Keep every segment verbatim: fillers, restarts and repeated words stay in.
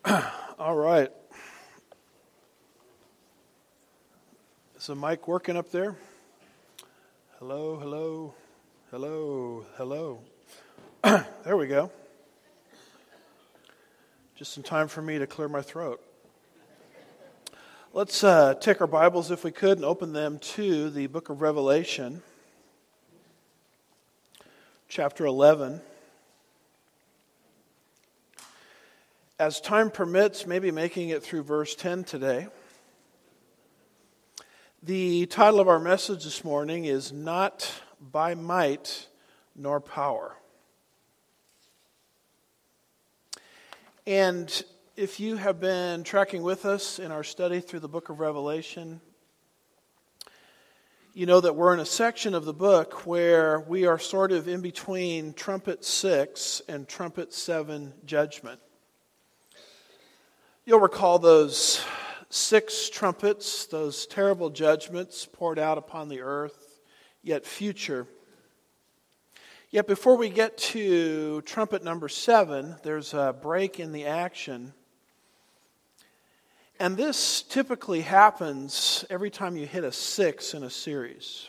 All right. Is the mic working up there? Hello, hello, hello, hello. There we go. Just in time for me to clear my throat. Let's uh, take our Bibles, if we could, and open them to the book of Revelation, chapter eleven. As time permits, maybe making it through verse ten today. The title of our message this morning is Not by Might Nor Power. And if you have been tracking with us in our study through the book of Revelation, you know that we're in a section of the book where we are sort of in between trumpet six and trumpet seven judgment. You'll recall those six trumpets, those terrible judgments poured out upon the earth, yet future. Yet before we get to trumpet number seven, there's a break in the action. And this typically happens every time you hit a six in a series.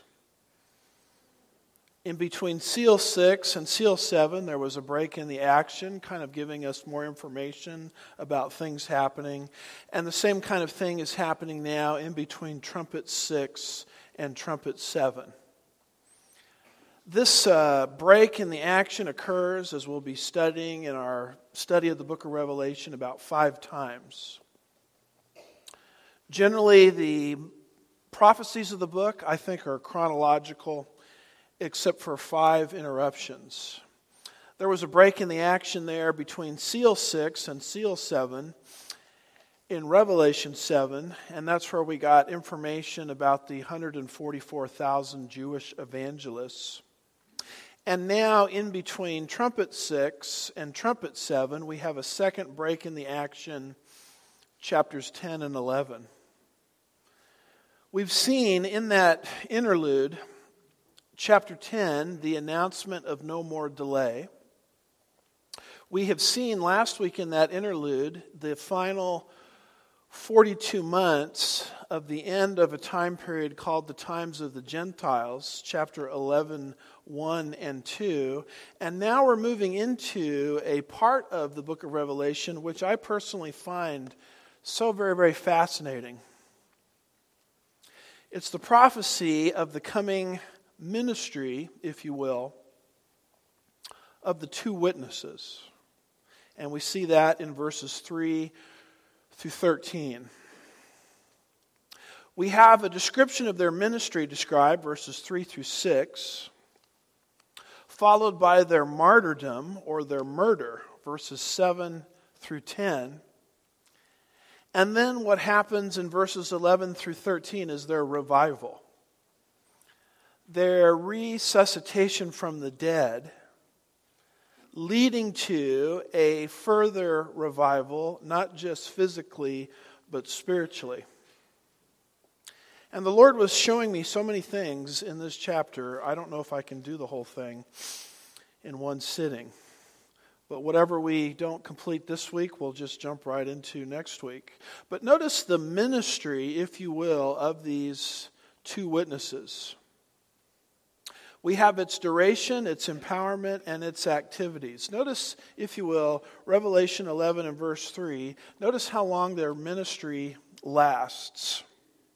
In between seal six and seal seven, there was a break in the action, kind of giving us more information about things happening. And the same kind of thing is happening now in between trumpet six and trumpet seven. This uh, break in the action occurs, as we'll be studying in our study of the book of Revelation, about five times. Generally, the prophecies of the book, I think, are chronological, except for five interruptions. There was a break in the action there between seal six and seal seven in Revelation seven, and that's where we got information about the one hundred forty-four thousand Jewish evangelists. And now, in between trumpet six and trumpet seven, we have a second break in the action, chapters ten and eleven. We've seen in that interlude, chapter ten, the announcement of no more delay. We have seen last week in that interlude the final forty-two months of the end of a time period called the times of the Gentiles, chapter eleven, one and two. And now we're moving into a part of the book of Revelation which I personally find so very, very fascinating. It's the prophecy of the coming ministry, if you will, of the two witnesses. And we see that in verses three through thirteen. We have a description of their ministry described, verses three through six, followed by their martyrdom or their murder, verses seven through ten. And then what happens in verses eleven through thirteen is their revival. Their resuscitation from the dead, leading to a further revival, not just physically, but spiritually. And the Lord was showing me so many things in this chapter. I don't know if I can do the whole thing in one sitting. But whatever we don't complete this week, we'll just jump right into next week. But notice the ministry, if you will, of these two witnesses. We have its duration, its empowerment, and its activities. Notice, if you will, Revelation eleven and verse three. Notice how long their ministry lasts.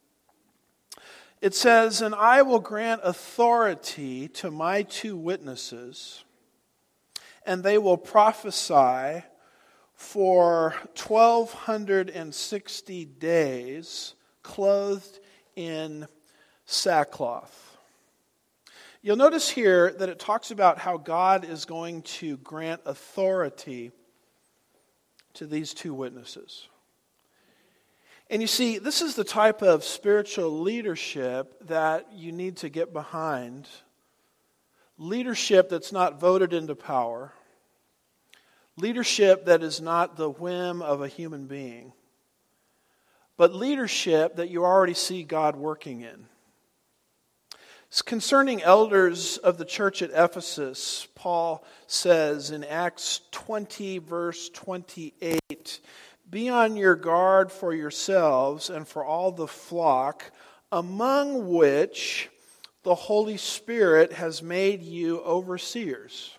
It says, "And I will grant authority to my two witnesses, and they will prophesy for twelve sixty days, clothed in sackcloth." You'll notice here that it talks about how God is going to grant authority to these two witnesses. And you see, this is the type of spiritual leadership that you need to get behind. Leadership that's not voted into power. Leadership that is not the whim of a human being. But leadership that you already see God working in. Concerning elders of the church at Ephesus, Paul says in Acts twenty, verse twenty-eight, Be on your guard for yourselves and for all the flock, among which the Holy Spirit has made you overseers.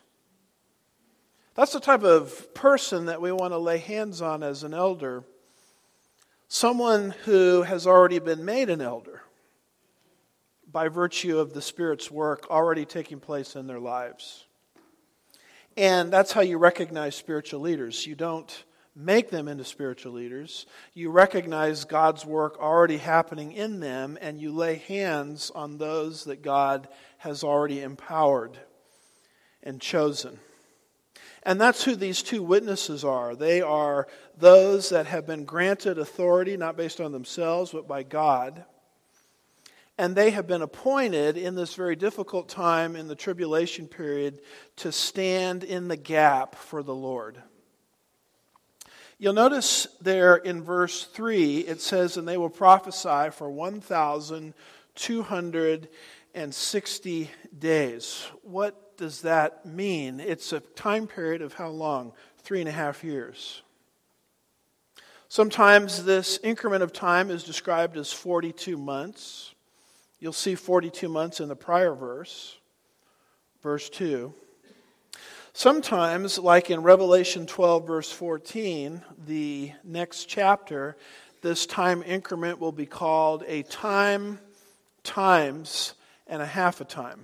That's the type of person that we want to lay hands on as an elder. Someone who has already been made an elder by virtue of the Spirit's work already taking place in their lives. And that's how you recognize spiritual leaders. You don't make them into spiritual leaders. You recognize God's work already happening in them, and you lay hands on those that God has already empowered and chosen. And that's who these two witnesses are. They are those that have been granted authority, not based on themselves, but by God. And they have been appointed in this very difficult time in the tribulation period to stand in the gap for the Lord. You'll notice there in verse three, it says, and they will prophesy for one thousand two hundred sixty days. What does that mean? It's a time period of how long? Three and a half years. Sometimes this increment of time is described as forty-two months. You'll see forty-two months in the prior verse, verse two. Sometimes, like in Revelation twelve, verse fourteen, the next chapter, this time increment will be called a time times and a half a time.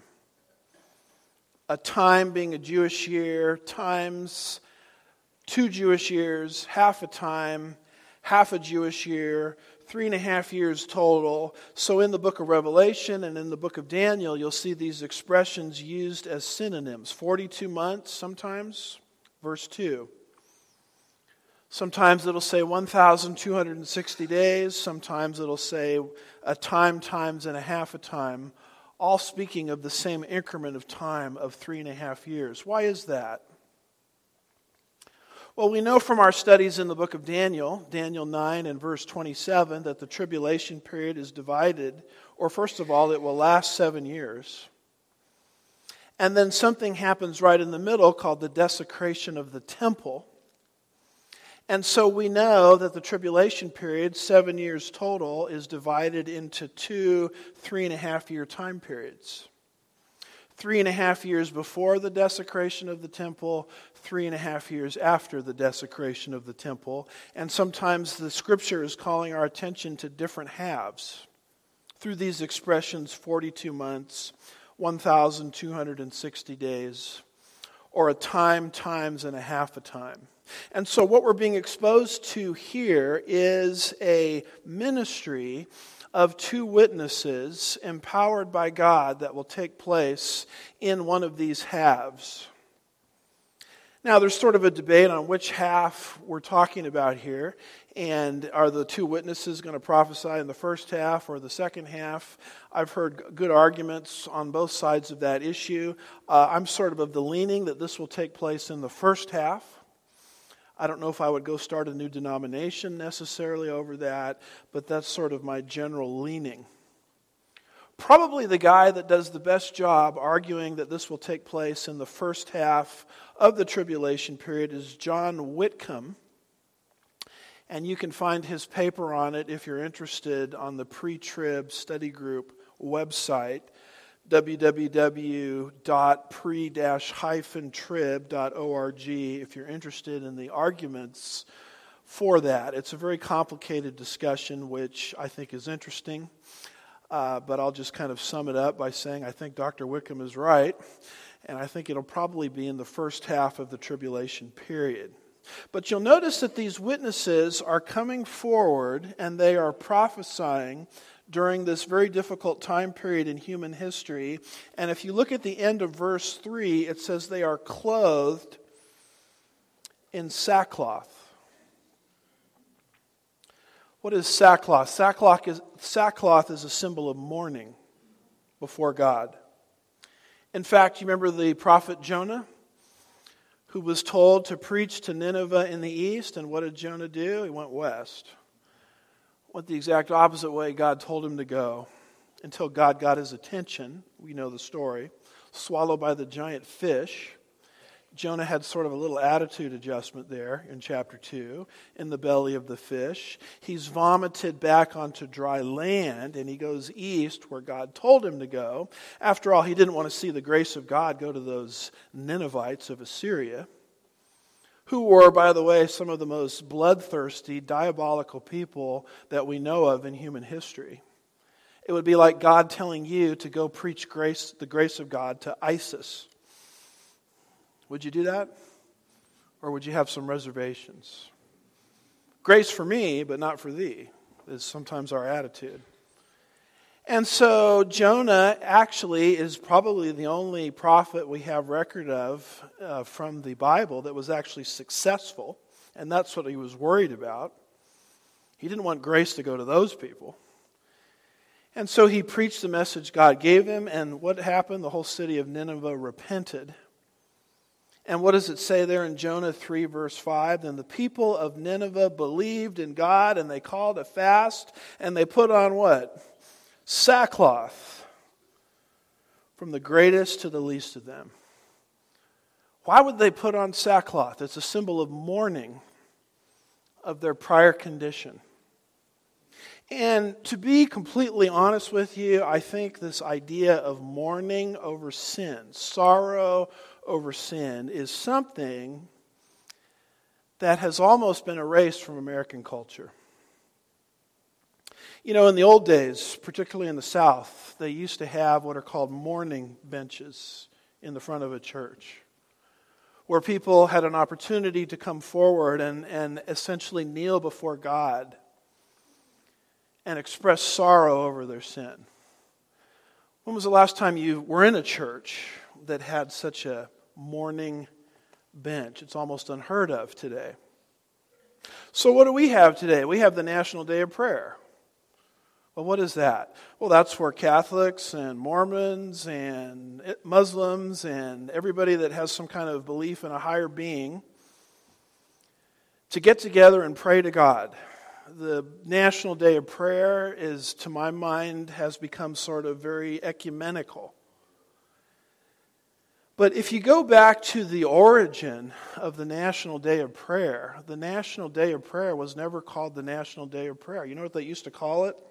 A time being a Jewish year, times two Jewish years, half a time, half a Jewish year, three and a half years total. So in the book of Revelation and in the book of Daniel, you'll see these expressions used as synonyms. forty-two months sometimes, verse two. Sometimes it'll say one thousand two hundred sixty days. Sometimes it'll say a time times and a half a time. All speaking of the same increment of time of three and a half years. Why is that? Well, we know from our studies in the book of Daniel, Daniel nine and verse twenty-seven, that the tribulation period is divided, or first of all, it will last seven years. And then something happens right in the middle called the desecration of the temple. And so we know that the tribulation period, seven years total, is divided into two three and a half year time periods. Three and a half years before the desecration of the temple, three and a half years after the desecration of the temple. And sometimes the scripture is calling our attention to different halves. Through these expressions, forty-two months, one thousand two hundred sixty days, or a time times and a half a time. And so what we're being exposed to here is a ministry of two witnesses empowered by God that will take place in one of these halves. Now, there's sort of a debate on which half we're talking about here. And are the two witnesses going to prophesy in the first half or the second half? I've heard good arguments on both sides of that issue. Uh, I'm sort of of the leaning that this will take place in the first half. I don't know if I would go start a new denomination necessarily over that, but that's sort of my general leaning. Probably the guy that does the best job arguing that this will take place in the first half of the tribulation period is John Whitcomb. And you can find his paper on it if you're interested on the Pre-Trib Study Group website, w w w dot pre dash trib dot org, if you're interested in the arguments for that. It's a very complicated discussion, which I think is interesting. Uh, but I'll just kind of sum it up by saying I think Doctor Whitcomb is right, and I think it'll probably be in the first half of the tribulation period. But you'll notice that these witnesses are coming forward and they are prophesying during this very difficult time period in human history. And if you look at the end of verse three, it says they are clothed in sackcloth. What is sackcloth? Sackcloth is, sackcloth is a symbol of mourning before God. In fact, you remember the prophet Jonah, who was told to preach to Nineveh in the east, and what did Jonah do? He went west. Went the exact opposite way God told him to go, until God got his attention. We know the story. Swallowed by the giant fish. Jonah had sort of a little attitude adjustment there in chapter two, in the belly of the fish. He's vomited back onto dry land, and he goes east where God told him to go. After all, he didn't want to see the grace of God go to those Ninevites of Assyria, who were, by the way, some of the most bloodthirsty, diabolical people that we know of in human history. It would be like God telling you to go preach grace, the grace of God to ISIS. Would you do that? Or would you have some reservations? Grace for me, but not for thee, is sometimes our attitude. And so Jonah actually is probably the only prophet we have record of uh, from the Bible that was actually successful. And that's what he was worried about. He didn't want grace to go to those people. And so he preached the message God gave him. And what happened? The whole city of Nineveh repented. And what does it say there in Jonah three, verse five? Then the people of Nineveh believed in God, and they called a fast, and they put on what? Sackcloth, from the greatest to the least of them. Why would they put on sackcloth? It's a symbol of mourning of their prior condition. And to be completely honest with you, I think this idea of mourning over sin, sorrow over sin, is something that has almost been erased from American culture. You know, in the old days, particularly in the South, they used to have what are called mourning benches in the front of a church, where people had an opportunity to come forward and, and essentially kneel before God and express sorrow over their sin. When was the last time you were in a church that had such a mourning bench? It's almost unheard of today. So what do we have today? We have the National Day of Prayer. Well, what is that? Well, that's where Catholics and Mormons and Muslims and everybody that has some kind of belief in a higher being to get together and pray to God. The National Day of Prayer is, to my mind, has become sort of very ecumenical. But if you go back to the origin of the National Day of Prayer, the National Day of Prayer was never called the National Day of Prayer. You know what they used to call it?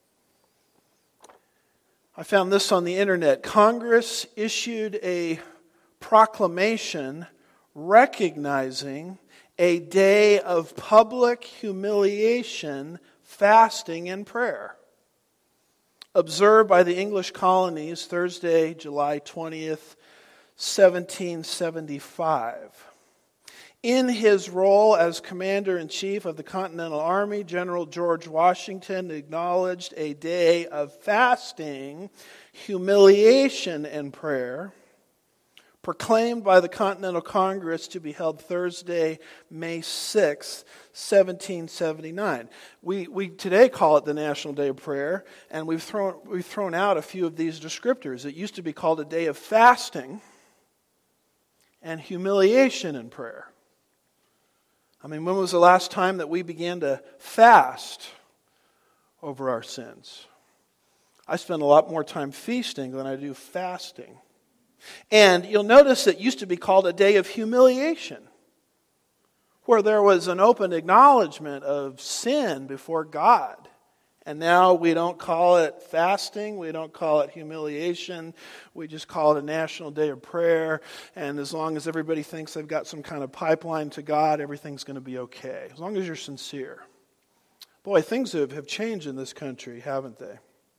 I found this on the internet. Congress issued a proclamation recognizing a day of public humiliation, fasting, and prayer, observed by the English colonies Thursday, July twentieth, seventeen seventy-five. In his role as Commander-in-Chief of the Continental Army, General George Washington acknowledged a day of fasting, humiliation, and prayer, proclaimed by the Continental Congress to be held Thursday, May sixth, seventeen seventy-nine. We we today call it the National Day of Prayer, and we've thrown we've thrown out a few of these descriptors. It used to be called a day of fasting and humiliation in prayer. I mean, when was the last time that we began to fast over our sins? I spend a lot more time feasting than I do fasting. And you'll notice it used to be called a day of humiliation, where there was an open acknowledgement of sin before God. And now we don't call it fasting, we don't call it humiliation, we just call it a National Day of Prayer. And as long as everybody thinks they've got some kind of pipeline to God, everything's going to be okay, as long as you're sincere. Boy, things have, have changed in this country, haven't they?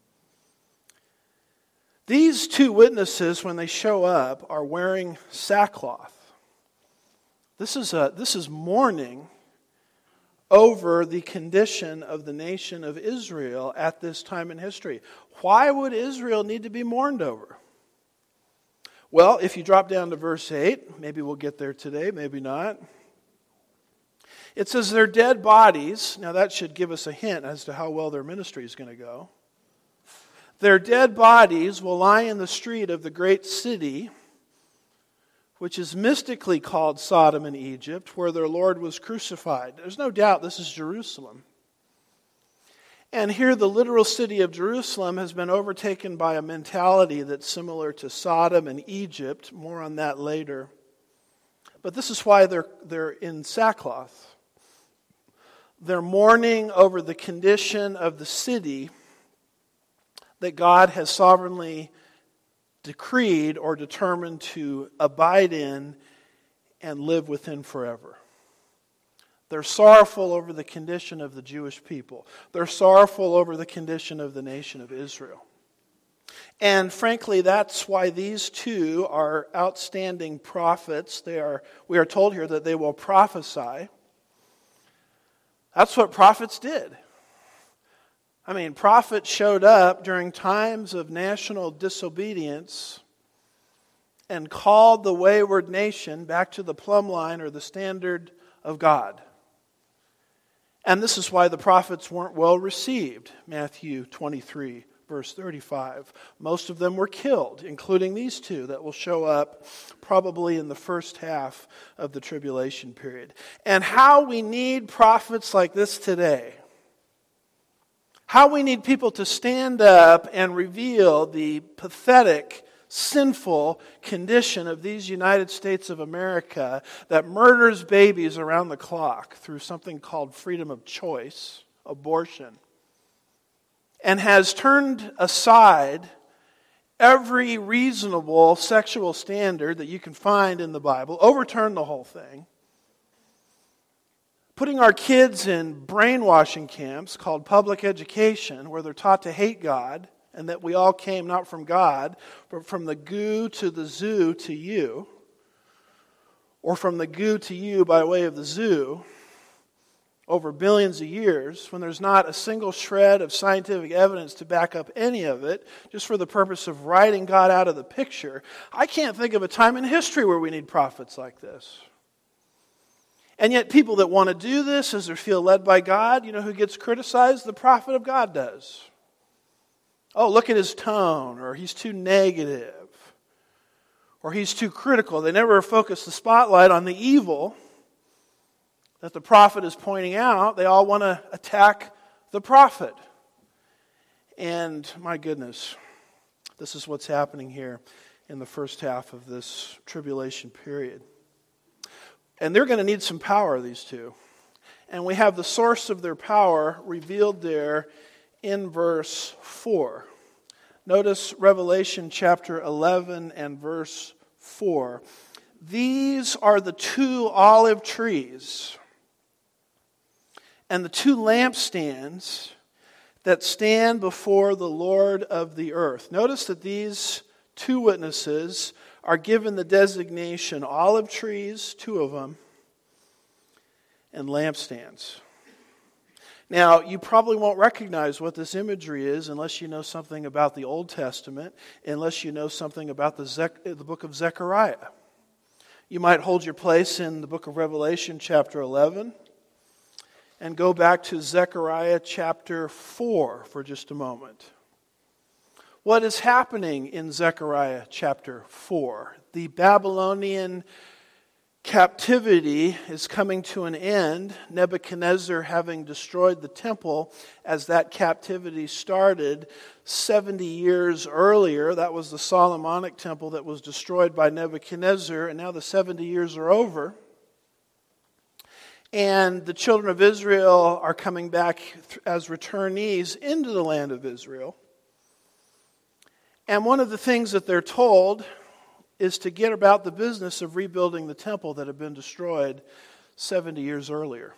These two witnesses, when they show up, are wearing sackcloth. This is a, this is mourning over the condition of the nation of Israel at this time in history. Why would Israel need to be mourned over? Well, if you drop down to verse eight, maybe we'll get there today, maybe not. It says their dead bodies, now that should give us a hint as to how well their ministry is going to go. Their dead bodies will lie in the street of the great city, which is mystically called Sodom and Egypt, where their Lord was crucified. There's no doubt this is Jerusalem. And here the literal city of Jerusalem has been overtaken by a mentality that's similar to Sodom and Egypt. More on that later. But this is why they're, they're in sackcloth. They're mourning over the condition of the city that God has sovereignly decreed or determined to abide in and live within forever. They're sorrowful over the condition of the Jewish people. They're sorrowful over the condition of the nation of Israel. And frankly, that's why these two are outstanding prophets. They are, we are told here that they will prophesy. That's what prophets did. I mean, prophets showed up during times of national disobedience and called the wayward nation back to the plumb line or the standard of God. And this is why the prophets weren't well received. Matthew twenty-three, verse thirty-five. Most of them were killed, including these two that will show up probably in the first half of the tribulation period. And how we need prophets like this today. How we need people to stand up and reveal the pathetic, sinful condition of these United States of America that murders babies around the clock through something called freedom of choice, abortion, and has turned aside every reasonable sexual standard that you can find in the Bible, overturned the whole thing, putting our kids in brainwashing camps called public education, where they're taught to hate God, and that we all came not from God, but from the goo to the zoo to you, or from the goo to you by way of the zoo, over billions of years, when there's not a single shred of scientific evidence to back up any of it, just for the purpose of writing God out of the picture. I can't think of a time in history where we need prophets like this. And yet people that want to do this as they feel led by God, you know who gets criticized? The prophet of God does. Oh, look at his tone, or he's too negative, or he's too critical. They never focus the spotlight on the evil that the prophet is pointing out. They all want to attack the prophet. And my goodness, this is what's happening here in the first half of this tribulation period. And they're going to need some power, these two. And we have the source of their power revealed there in verse four. Notice Revelation chapter eleven and verse four. These are the two olive trees and the two lampstands that stand before the Lord of the earth. Notice that these two witnesses are given the designation olive trees, two of them, and lampstands. Now, you probably won't recognize what this imagery is unless you know something about the Old Testament, unless you know something about the, Ze- the book of Zechariah. You might hold your place in the book of Revelation chapter eleven and go back to Zechariah chapter four for just a moment. What is happening in Zechariah chapter four? The Babylonian captivity is coming to an end. Nebuchadnezzar having destroyed the temple as that captivity started seventy years earlier. That was the Solomonic temple that was destroyed by Nebuchadnezzar, and now the seventy years are over. And the children of Israel are coming back as returnees into the land of Israel. And one of the things that they're told is to get about the business of rebuilding the temple that had been destroyed seventy years earlier.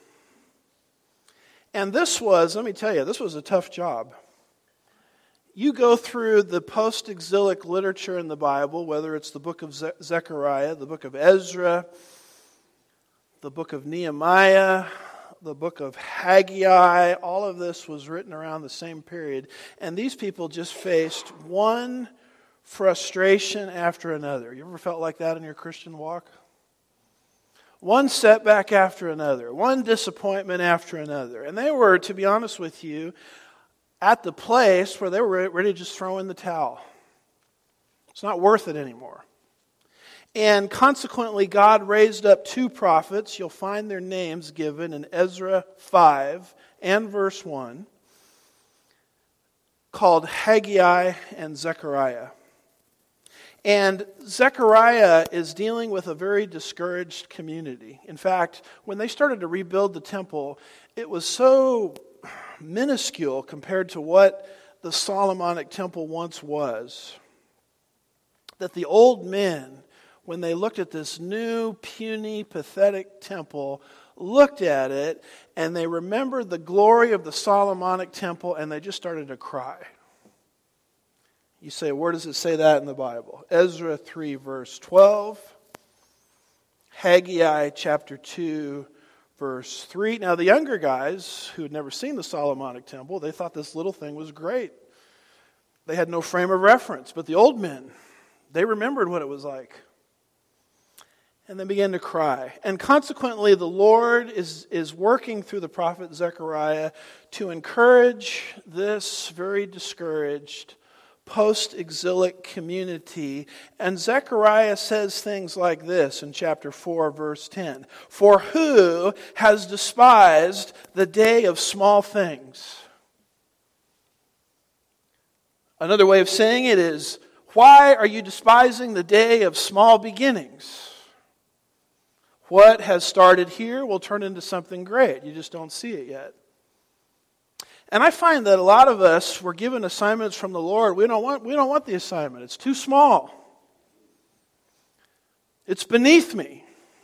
And this was, let me tell you, this was a tough job. You go through the post-exilic literature in the Bible, whether it's the book of Ze- Zechariah, the book of Ezra, the book of Nehemiah, the book of Haggai, all of this was written around the same period. And these people just faced one frustration after another. You ever felt like that in your Christian walk? One setback after another, one disappointment after another. And they were, to be honest with you, at the place where they were ready to just throw in the towel. It's not worth it anymore. And consequently, God raised up two prophets. You'll find their names given in Ezra five and verse one, called Haggai and Zechariah. And Zechariah is dealing with a very discouraged community. In fact, when they started to rebuild the temple, it was so minuscule compared to what the Solomonic temple once was, that the old men, when they looked at this new, puny, pathetic temple, looked at it and they remembered the glory of the Solomonic temple and they just started to cry. You say, where does it say that in the Bible? Ezra three, verse twelve. Haggai chapter two, verse three. Now the younger guys who had never seen the Solomonic temple, they thought this little thing was great. They had no frame of reference. But the old men, they remembered what it was like. And they began to cry. And consequently, the Lord is, is working through the prophet Zechariah to encourage this very discouraged post-exilic community. And Zechariah says things like this in chapter four, verse ten. For who has despised the day of small things? Another way of saying it is, why are you despising the day of small beginnings? What has started here will turn into something great. You just don't see it yet. And I find that a lot of us were given assignments from the Lord. We don't want, we don't want the assignment. It's too small. It's beneath me.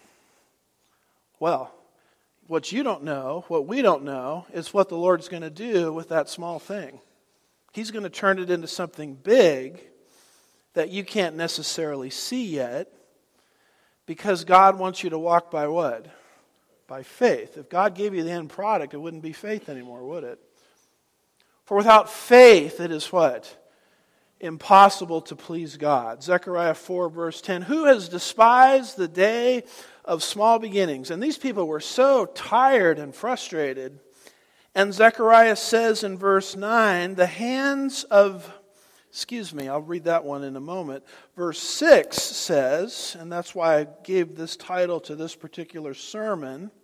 Well, what you don't know, what we don't know, is what the Lord's going to do with that small thing. He's going to turn it into something big that you can't necessarily see yet, because God wants you to walk by what? By faith. If God gave you the end product, it wouldn't be faith anymore, would it? For without faith, it is what? Impossible to please God. Zechariah four, verse ten. Who has despised the day of small beginnings? And these people were so tired and frustrated. And Zechariah says in verse nine, the hands of, excuse me, I'll read that one in a moment. Verse six says, and that's why I gave this title to this particular sermon,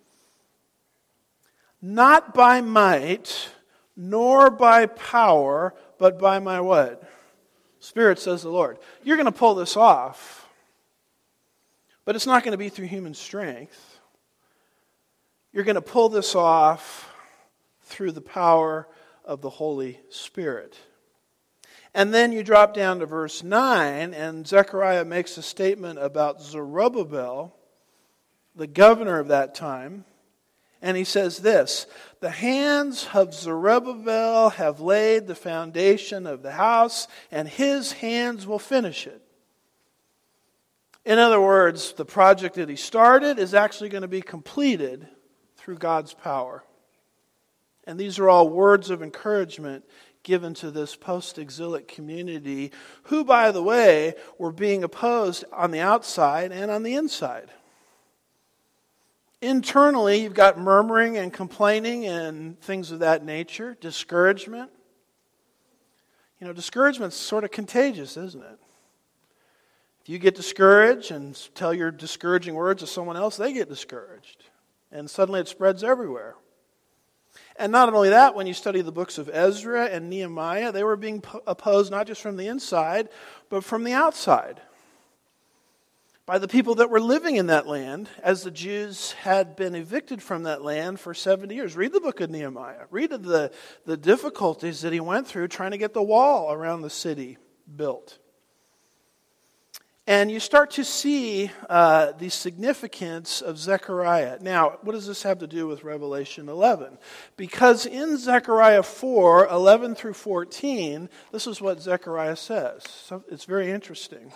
not by might, nor by power, but by my what? Spirit, says the Lord. You're going to pull this off, but it's not going to be through human strength. You're going to pull this off through the power of the Holy Spirit. And then you drop down to verse nine, and Zechariah makes a statement about Zerubbabel, the governor of that time. And he says this, the hands of Zerubbabel have laid the foundation of the house, and his hands will finish it. In other words, the project that he started is actually going to be completed through God's power. And these are all words of encouragement given to this post-exilic community, who, by the way, were being opposed on the outside and on the inside. Internally, you've got murmuring and complaining and things of that nature, discouragement. You know, discouragement's sort of contagious, isn't it? If you get discouraged and tell your discouraging words to someone else, they get discouraged. And suddenly it spreads everywhere. And not only that, when you study the books of Ezra and Nehemiah, they were being opposed not just from the inside, but from the outside, by the people that were living in that land, as the Jews had been evicted from that land for seventy years. Read the book of Nehemiah. Read of the, the difficulties that he went through trying to get the wall around the city built. And you start to see uh, the significance of Zechariah. Now, what does this have to do with Revelation eleven? Because in Zechariah four, eleven through fourteen, this is what Zechariah says. So it's very interesting.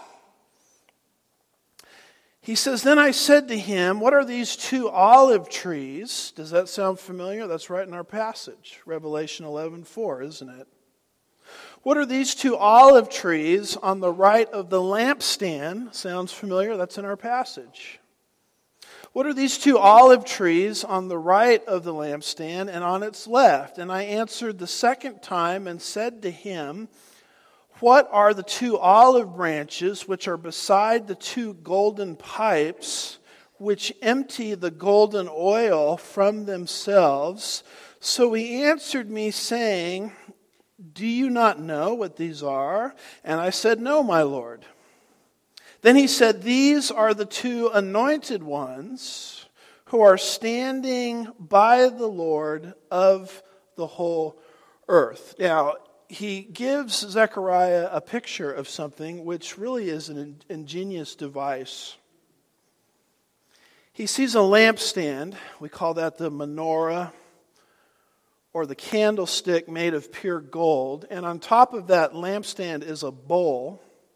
He says, then I said to him, what are these two olive trees? Does that sound familiar? That's right in our passage, Revelation eleven four, isn't it? What are these two olive trees on the right of the lampstand? Sounds familiar? That's in our passage. What are these two olive trees on the right of the lampstand and on its left? And I answered the second time and said to him, what are the two olive branches which are beside the two golden pipes, which empty the golden oil from themselves? So he answered me, saying, do you not know what these are? And I said, no, my Lord. Then he said, "These are the two anointed ones who are standing by the Lord of the whole earth." Now, he gives Zechariah a picture of something which really is an ingenious device. He sees a lampstand. We call that the menorah, or the candlestick made of pure gold. And on top of that lampstand is a bowl.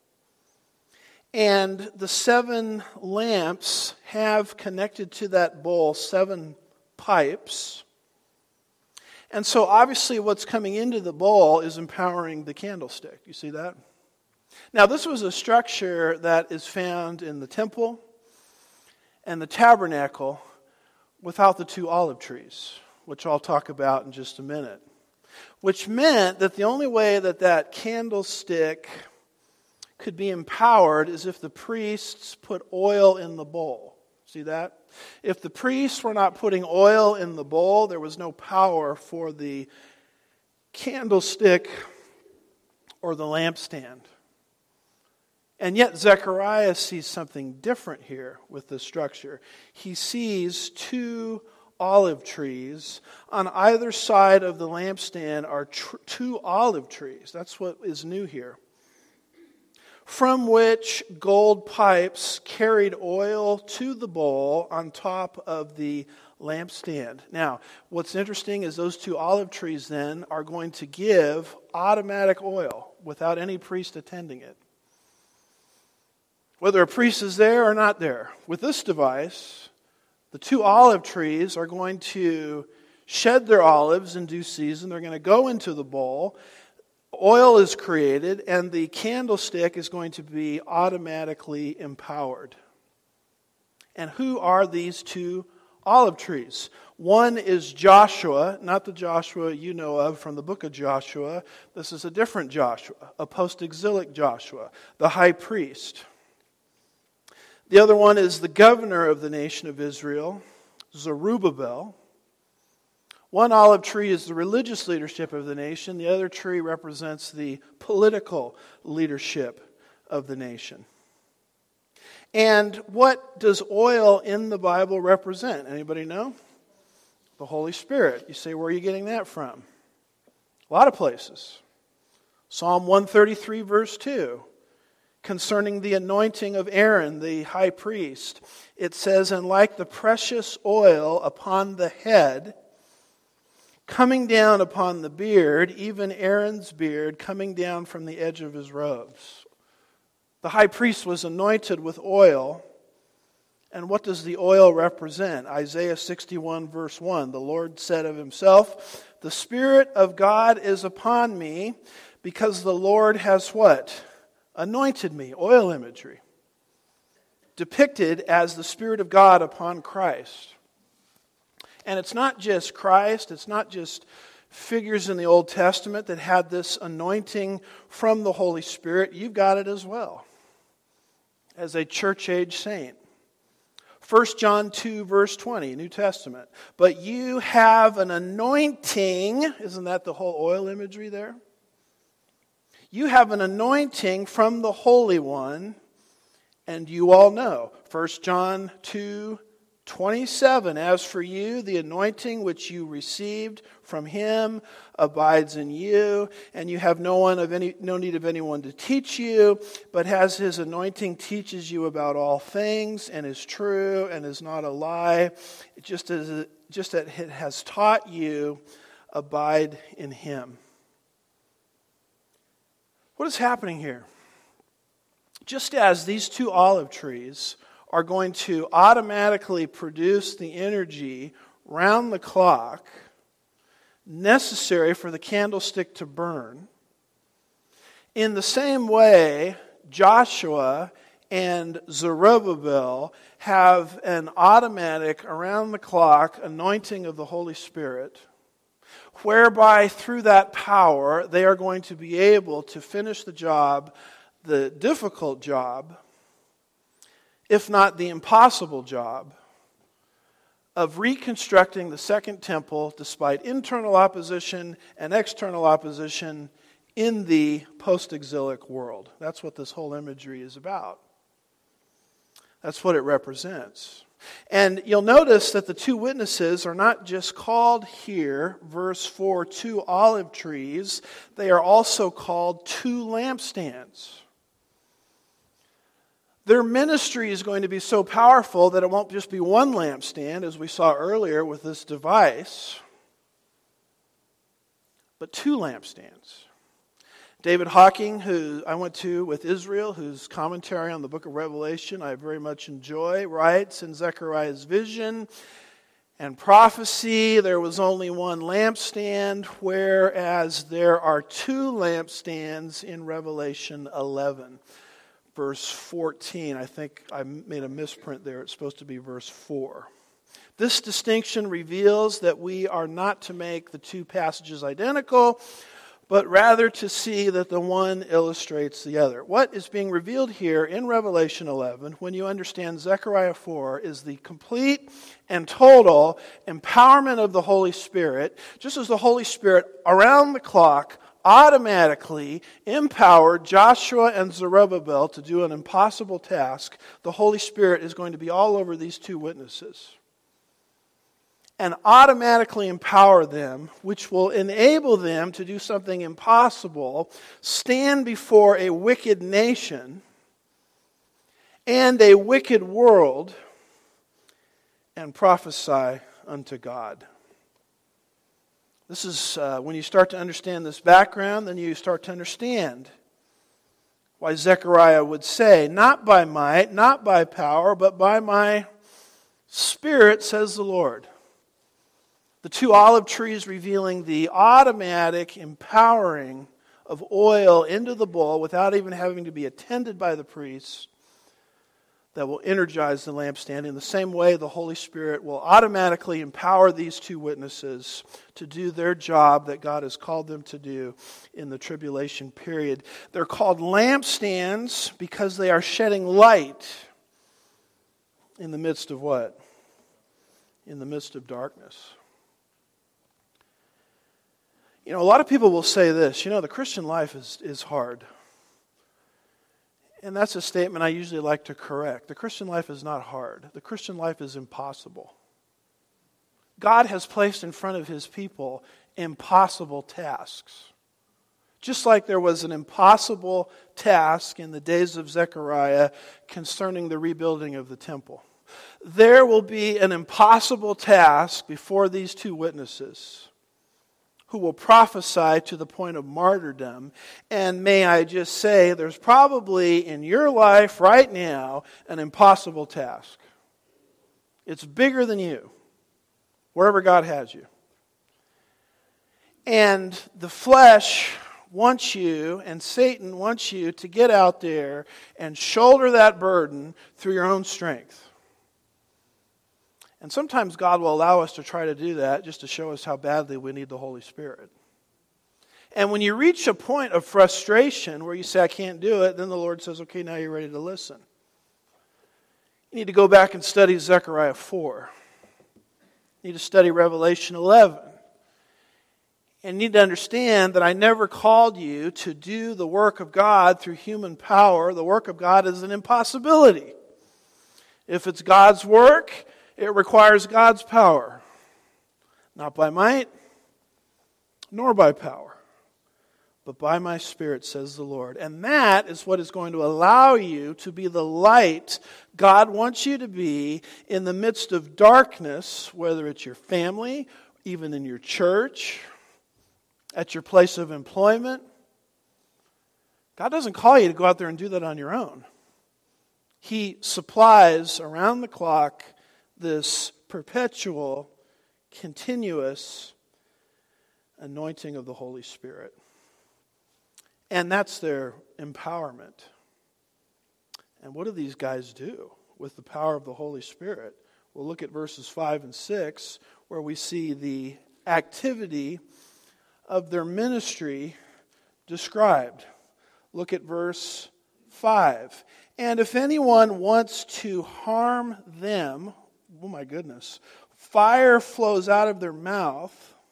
And the seven lamps have connected to that bowl seven pipes. And so obviously what's coming into the bowl is empowering the candlestick. You see that? Now this was a structure that is found in the temple and the tabernacle without the two olive trees, which I'll talk about in just a minute. Which meant that the only way that that candlestick could be empowered is if the priests put oil in the bowl. See that? If the priests were not putting oil in the bowl, there was no power for the candlestick or the lampstand. And yet Zechariah sees something different here with this structure. He sees two olive trees. On either side of the lampstand are tr- two olive trees. That's what is new here. From which gold pipes carried oil to the bowl on top of the lampstand. Now, what's interesting is those two olive trees then are going to give automatic oil without any priest attending it. Whether a priest is there or not there. With this device, the two olive trees are going to shed their olives in due season. They're going to go into the bowl. Oil is created, and the candlestick is going to be automatically empowered. And who are these two olive trees? One is Joshua, not the Joshua you know of from the book of Joshua. This is a different Joshua, a post-exilic Joshua, the high priest. The other one is the governor of the nation of Israel, Zerubbabel. One olive tree is the religious leadership of the nation. The other tree represents the political leadership of the nation. And what does oil in the Bible represent? Anybody know? The Holy Spirit. You say, where are you getting that from? A lot of places. Psalm one thirty-three, verse two. Concerning the anointing of Aaron, the high priest. It says, "And like the precious oil upon the head, coming down upon the beard, even Aaron's beard coming down from the edge of his robes." The high priest was anointed with oil. And what does the oil represent? Isaiah sixty-one verse one. The Lord said of himself, "The Spirit of God is upon me, because the Lord has" what? Anointed me. Oil imagery. Depicted as the Spirit of God upon Christ. And it's not just Christ, it's not just figures in the Old Testament that had this anointing from the Holy Spirit. You've got it as well, as a church-age saint. First John two, verse twenty, New Testament. "But you have an anointing," isn't that the whole oil imagery there? "You have an anointing from the Holy One, and you all know." First John two, twenty-seven, "As for you, the anointing which you received from him abides in you, and you have no one of any no need of anyone to teach you, but as his anointing teaches you about all things, and is true and is not a lie, just as it, just as it has taught you, abide in him." What is happening here? Just as these two olive trees are going to automatically produce the energy round the clock necessary for the candlestick to burn, in the same way, Joshua and Zerubbabel have an automatic, around-the-clock anointing of the Holy Spirit, whereby through that power they are going to be able to finish the job, the difficult job, if not the impossible job, of reconstructing the Second Temple despite internal opposition and external opposition in the post-exilic world. That's what this whole imagery is about. That's what it represents. And you'll notice that the two witnesses are not just called here, verse four, two olive trees. They are also called two lampstands. Their ministry is going to be so powerful that it won't just be one lampstand, as we saw earlier with this device, but two lampstands. David Hawking, who I went to with Israel, whose commentary on the book of Revelation I very much enjoy, writes in Zechariah's vision and prophecy, there was only one lampstand, whereas there are two lampstands in Revelation eleven. Verse fourteen, I think I made a misprint there. It's supposed to be verse four. This distinction reveals that we are not to make the two passages identical, but rather to see that the one illustrates the other. What is being revealed here in Revelation eleven, when you understand Zechariah four, is the complete and total empowerment of the Holy Spirit, just as the Holy Spirit around the clock automatically empowered Joshua and Zerubbabel to do an impossible task. The Holy Spirit is going to be all over these two witnesses and automatically empower them, which will enable them to do something impossible, stand before a wicked nation and a wicked world and prophesy unto God. This is, uh, when you start to understand this background, then you start to understand why Zechariah would say, not by might, not by power, but by my Spirit, says the Lord. The two olive trees revealing the automatic empowering of oil into the bowl without even having to be attended by the priest, that will energize the lampstand. In the same way, the Holy Spirit will automatically empower these two witnesses to do their job that God has called them to do in the tribulation period. They're called lampstands because they are shedding light in the midst of what? In the midst of darkness. You know, a lot of people will say this, you know, the Christian life is, is hard. And that's a statement I usually like to correct. The Christian life is not hard. The Christian life is impossible. God has placed in front of His people impossible tasks. Just like there was an impossible task in the days of Zechariah concerning the rebuilding of the temple. There will be an impossible task before these two witnesses who will prophesy to the point of martyrdom. And may I just say, there's probably in your life right now an impossible task. It's bigger than you, wherever God has you. And the flesh wants you, and Satan wants you to get out there and shoulder that burden through your own strength. And sometimes God will allow us to try to do that just to show us how badly we need the Holy Spirit. And when you reach a point of frustration where you say, I can't do it, then the Lord says, okay, now you're ready to listen. You need to go back and study Zechariah four. You need to study Revelation eleven. And you need to understand that I never called you to do the work of God through human power. The work of God is an impossibility. If it's God's work, it requires God's power. Not by might, nor by power, but by my Spirit, says the Lord. And that is what is going to allow you to be the light God wants you to be in the midst of darkness, whether it's your family, even in your church, at your place of employment. God doesn't call you to go out there and do that on your own. He supplies around the clock this perpetual, continuous anointing of the Holy Spirit. And that's their empowerment. And what do these guys do with the power of the Holy Spirit? We'll look at verses five and six, where we see the activity of their ministry described. Look at verse five. And if anyone wants to harm them, oh my goodness, fire flows out of their mouth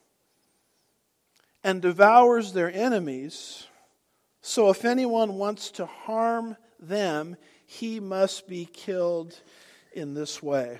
and devours their enemies. So if anyone wants to harm them, he must be killed in this way.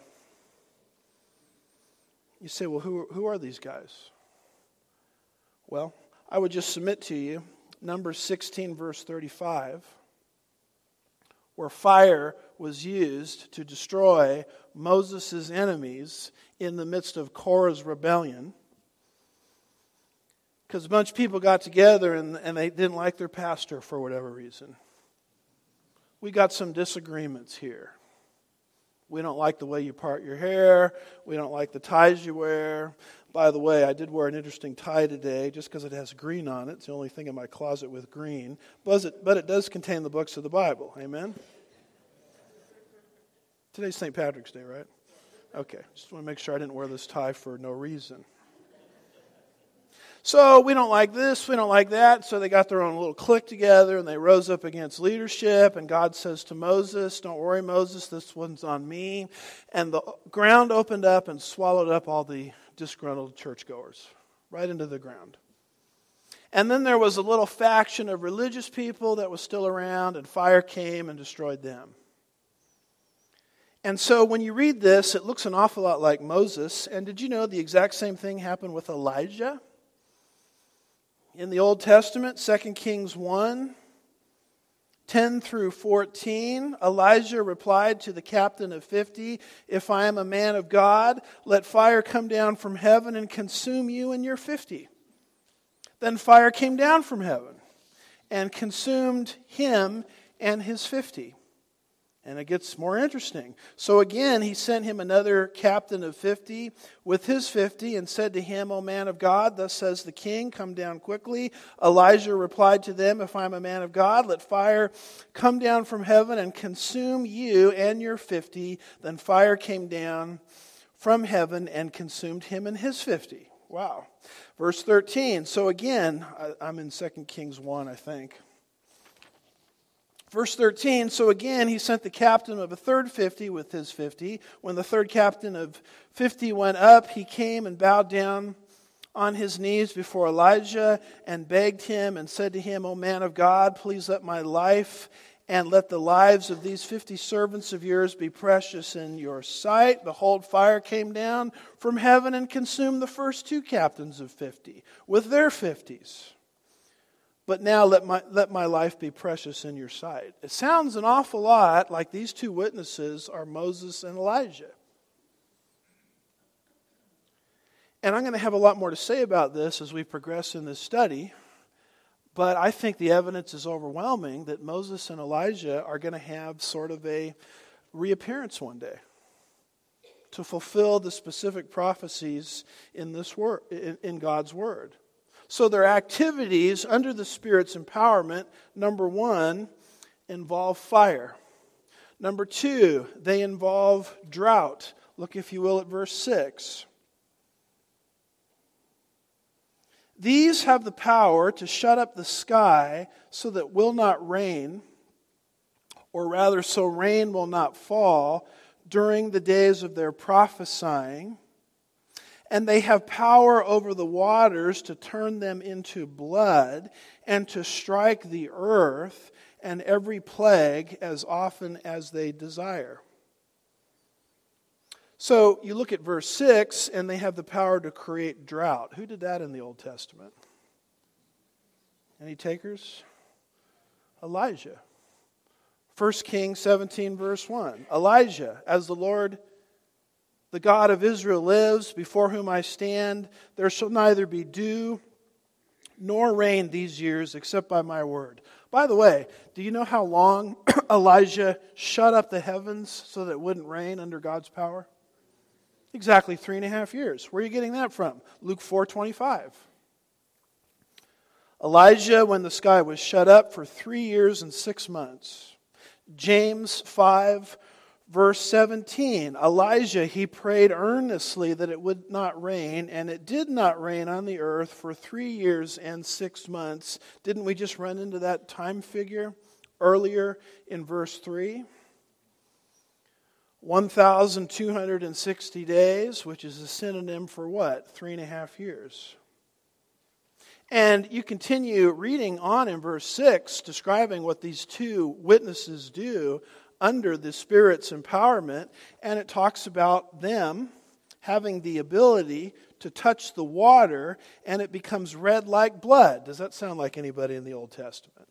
You say, well, who, who are these guys? Well, I would just submit to you, Numbers sixteen, verse thirty-five, where fire was used to destroy Moses' enemies in the midst of Korah's rebellion. Because a bunch of people got together and, and they didn't like their pastor for whatever reason. We got some disagreements here. We don't like the way you part your hair. We don't like the ties you wear. By the way, I did wear an interesting tie today just because it has green on it. It's the only thing in my closet with green. But it, but it does contain the books of the Bible. Amen? Today's Saint Patrick's Day, right? Okay. Just want to make sure I didn't wear this tie for no reason. So we don't like this, we don't like that. So they got their own little clique together and they rose up against leadership. And God says to Moses, don't worry, Moses, this one's on me. And the ground opened up and swallowed up all the disgruntled churchgoers right into the ground. And then there was a little faction of religious people that was still around, and fire came and destroyed them. And so when you read this, it looks an awful lot like Moses. And did you know the exact same thing happened with Elijah? In the Old Testament, Second Kings one, ten through fourteen, Elijah replied to the captain of fifty, if I am a man of God, let fire come down from heaven and consume you and your fifty. Then fire came down from heaven and consumed him and his fifty. And it gets more interesting. So again, he sent him another captain of fifty with his fifty and said to him, O man of God, thus says the king, come down quickly. Elijah replied to them, if I am a man of God, let fire come down from heaven and consume you and your fifty. Then fire came down from heaven and consumed him and his fifty. Wow. Verse thirteen. So again, I'm in Second Kings one, I think. Verse thirteen, so again he sent the captain of a third fifty with his fifty. When the third captain of fifty went up, he came and bowed down on his knees before Elijah and begged him and said to him, O man of God, please let my life and let the lives of these fifty servants of yours be precious in your sight. Behold, fire came down from heaven and consumed the first two captains of fifty with their fifties. But now let my let my life be precious in your sight. It sounds an awful lot like these two witnesses are Moses and Elijah. And I'm going to have a lot more to say about this as we progress in this study. But I think the evidence is overwhelming that Moses and Elijah are going to have sort of a reappearance one day to fulfill the specific prophecies in this word, in, in God's word. So their activities under the Spirit's empowerment, number one, involve fire. Number two, they involve drought. Look, if you will, at verse six. These have the power to shut up the sky so that it will not rain, or rather so rain will not fall during the days of their prophesying. And they have power over the waters to turn them into blood and to strike the earth and every plague as often as they desire. So you look at verse six, and they have the power to create drought. Who did that in the Old Testament? Any takers? Elijah. First Kings seventeen, verse one. Elijah, as the Lord the God of Israel lives, before whom I stand, there shall neither be dew nor rain these years except by my word. By the way, do you know how long Elijah shut up the heavens so that it wouldn't rain under God's power? Exactly three and a half years. Where are you getting that from? Luke four twenty-five. Elijah, when the sky was shut up for three years and six months. James five verse seventeen, Elijah, he prayed earnestly that it would not rain, and it did not rain on the earth for three years and six months. Didn't we just run into that time figure earlier in verse three? one thousand two hundred sixty days, which is a synonym for what? Three and a half years. And you continue reading on in verse six, describing what these two witnesses do. under the Spirit's empowerment, and it talks about them having the ability to touch the water, and it becomes red like blood. Does that sound like anybody in the Old Testament?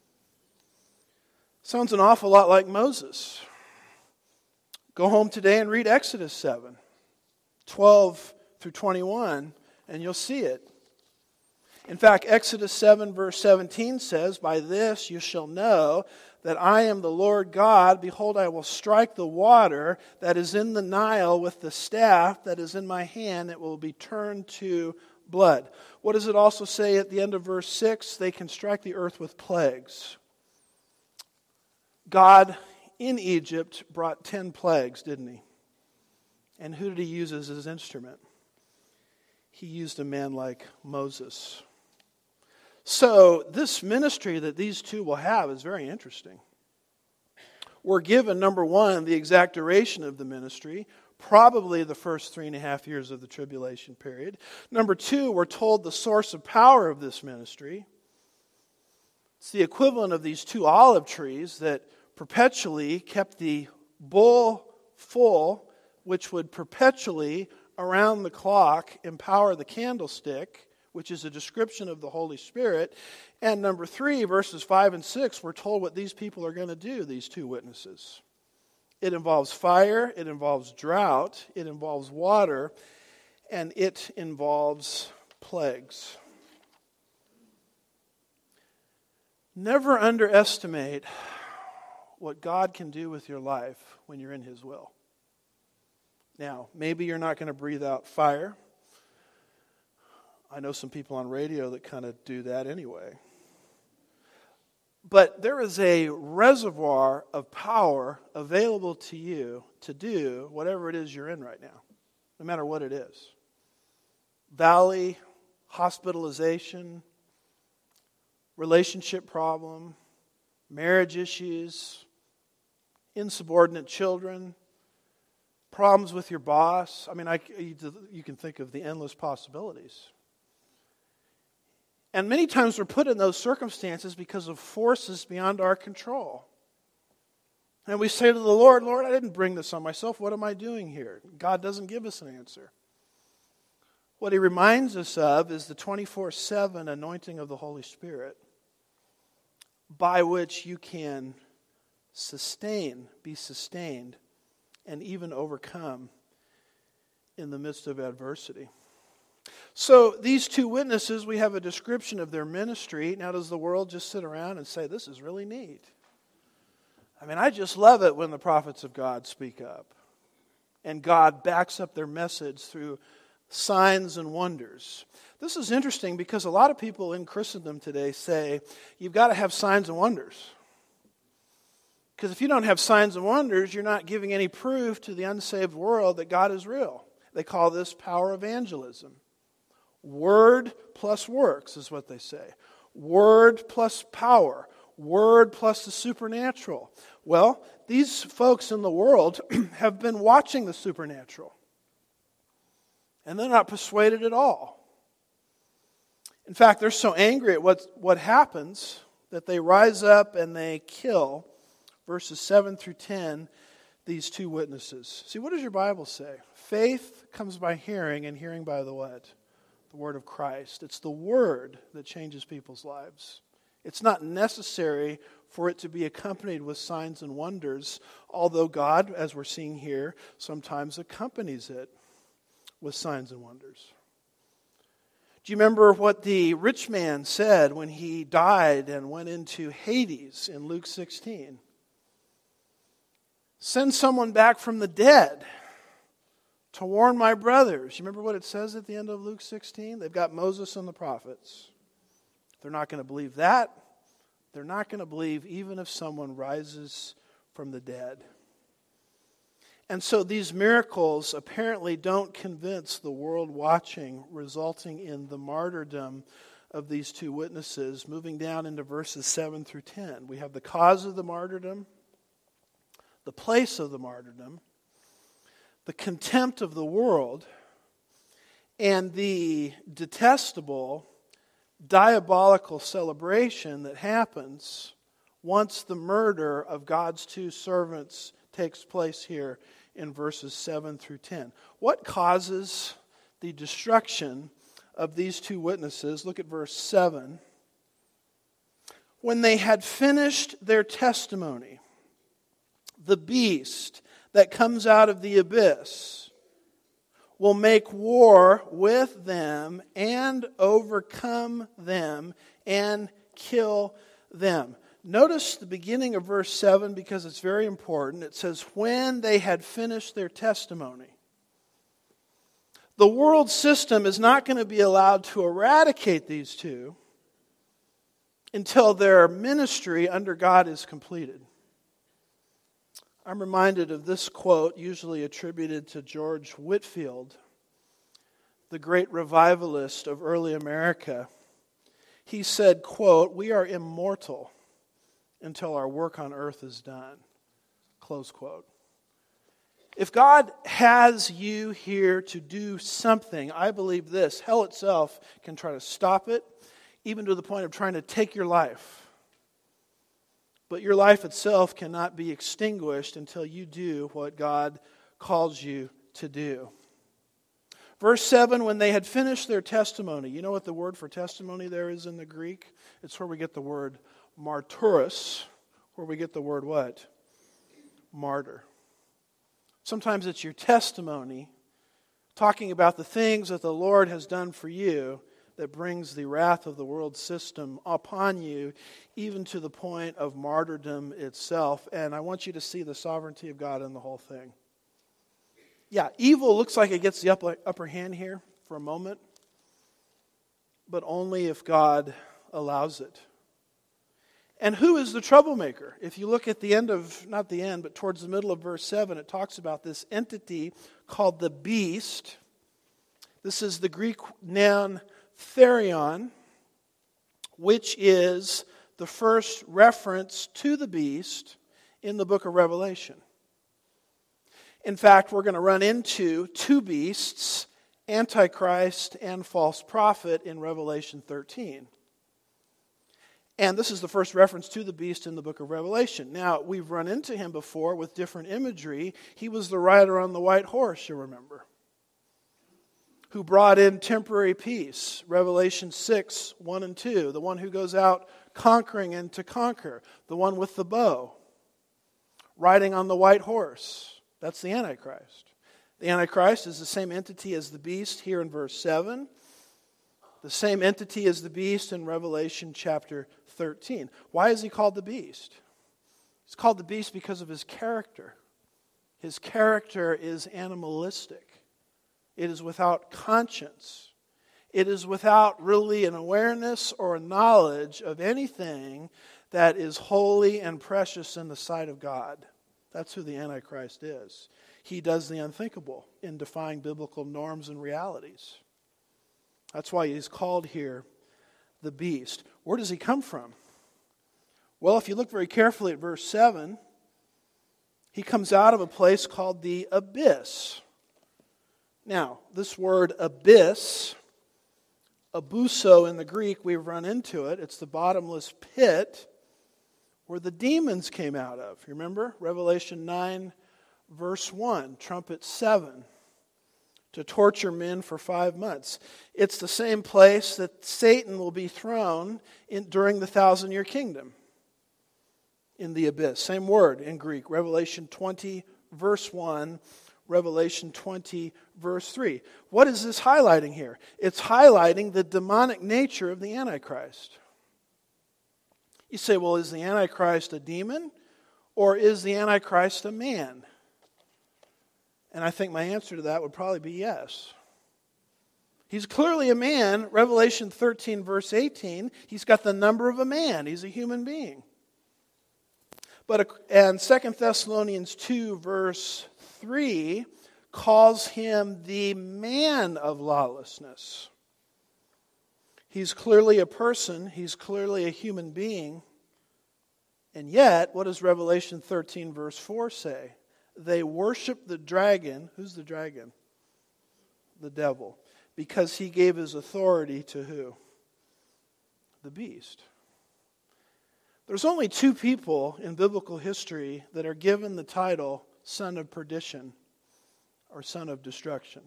Sounds an awful lot like Moses. Go home today and read Exodus seven, twelve through twenty-one, and you'll see it. In fact, Exodus seven verse seventeen says, "By this you shall know that I am the Lord God. Behold, I will strike the water that is in the Nile with the staff that is in my hand. It will be turned to blood." What does it also say at the end of verse six? They can strike the earth with plagues. God in Egypt brought ten plagues, didn't he? And who did he use as his instrument? He used a man like Moses. So this ministry that these two will have is very interesting. We're given, number one, the exact duration of the ministry, probably the first three and a half years of the tribulation period. Number two, we're told the source of power of this ministry. It's the equivalent of these two olive trees that perpetually kept the bowl full, which would perpetually, around the clock, empower the candlestick, which is a description of the Holy Spirit. And number three, verses five and six, we're told what these people are going to do, these two witnesses. It involves fire, it involves drought, it involves water, and it involves plagues. Never underestimate what God can do with your life when you're in His will. Now, maybe you're not going to breathe out fire. I know some people on radio that kind of do that anyway. But there is a reservoir of power available to you to do whatever it is you're in right now, no matter what it is. Valley, hospitalization, relationship problem, marriage issues, insubordinate children, problems with your boss. I mean, I, you can think of the endless possibilities. And many times we're put in those circumstances because of forces beyond our control. And we say to the Lord, "Lord, I didn't bring this on myself. What am I doing here?" God doesn't give us an answer. What He reminds us of is the twenty-four seven anointing of the Holy Spirit, by which you can sustain, be sustained, and even overcome in the midst of adversity. So these two witnesses, we have a description of their ministry. Now, does the world just sit around and say, "This is really neat"? I mean, I just love it when the prophets of God speak up. And God backs up their message through signs and wonders. This is interesting because a lot of people in Christendom today say, you've got to have signs and wonders. Because if you don't have signs and wonders, you're not giving any proof to the unsaved world that God is real. They call this power evangelism. Word plus works is what they say. Word plus power. Word plus the supernatural. Well, these folks in the world have been watching the supernatural. And they're not persuaded at all. In fact, they're so angry at what, what happens that they rise up and they kill, verses seven through ten, these two witnesses. See, what does your Bible say? Faith comes by hearing, and hearing by the what? The word of Christ. It's the word that changes people's lives. It's not necessary for it to be accompanied with signs and wonders, although God, as we're seeing here, sometimes accompanies it with signs and wonders. Do you remember what the rich man said when he died and went into Hades in Luke sixteen? Send someone back from the dead to warn my brothers. You remember what it says at the end of Luke sixteen? They've got Moses and the prophets. They're not going to believe that. They're not going to believe even if someone rises from the dead. And so these miracles apparently don't convince the world watching, resulting in the martyrdom of these two witnesses. Moving down into verses seven through ten. We have the cause of the martyrdom, the place of the martyrdom, the contempt of the world, and the detestable, diabolical celebration that happens once the murder of God's two servants takes place here in verses seven through ten. What causes the destruction of these two witnesses? Look at verse seven. When they had finished their testimony, the beast that comes out of the abyss will make war with them and overcome them and kill them. Notice the beginning of verse seven because it's very important. It says, when they had finished their testimony. The world system is not going to be allowed to eradicate these two until their ministry under God is completed. I'm reminded of this quote, usually attributed to George Whitefield, the great revivalist of early America. He said, quote, "We are immortal until our work on earth is done." Close quote. If God has you here to do something, I believe this: hell itself can try to stop it, even to the point of trying to take your life. But your life itself cannot be extinguished until you do what God calls you to do. Verse seven, when they had finished their testimony. You know what the word for testimony there is in the Greek? It's where we get the word martyros, where we get the word what? Martyr. Sometimes it's your testimony, talking about the things that the Lord has done for you, that brings the wrath of the world system upon you, even to the point of martyrdom itself. And I want you to see the sovereignty of God in the whole thing. Yeah, evil looks like it gets the upper, upper hand here for a moment, but only if God allows it. And who is the troublemaker? If you look at the end of, not the end, but towards the middle of verse seven, it talks about this entity called the beast. This is the Greek noun therion, which is the first reference to the beast in the book of Revelation. In fact, we're going to run into two beasts, Antichrist and false prophet, in Revelation thirteen. And this is the first reference to the beast in the book of Revelation. Now, we've run into him before with different imagery. He was the rider on the white horse, you remember, who brought in temporary peace. Revelation six, one and two. The one who goes out conquering and to conquer. The one with the bow. Riding on the white horse. That's the Antichrist. The Antichrist is the same entity as the beast here in verse seven. The same entity as the beast in Revelation chapter thirteen. Why is he called the beast? He's called the beast because of his character. His character is animalistic. It is without conscience. It is without really an awareness or a knowledge of anything that is holy and precious in the sight of God. That's who the Antichrist is. He does the unthinkable in defying biblical norms and realities. That's why he's called here the beast. Where does he come from? Well, if you look very carefully at verse seven, he comes out of a place called the abyss. Now, this word abyss, abuso in the Greek, we've run into it. It's the bottomless pit where the demons came out of. You remember? Revelation nine, verse one, trumpet seven, to torture men for five months. It's the same place that Satan will be thrown in during the thousand-year kingdom, in the abyss. Same word in Greek, Revelation twenty, verse one, Revelation twenty, verse three. What is this highlighting here? It's highlighting the demonic nature of the Antichrist. You say, well, is the Antichrist a demon or is the Antichrist a man? And I think my answer to that would probably be yes. He's clearly a man. Revelation thirteen, verse eighteen, he's got the number of a man. He's a human being. But and Second Thessalonians two, verse three, calls him the man of lawlessness. He's clearly a person. He's clearly a human being. And yet, what does Revelation thirteen, verse four say? They worship the dragon. Who's the dragon? The devil. Because he gave his authority to who? The beast. There's only two people in biblical history that are given the title son of perdition or son of destruction.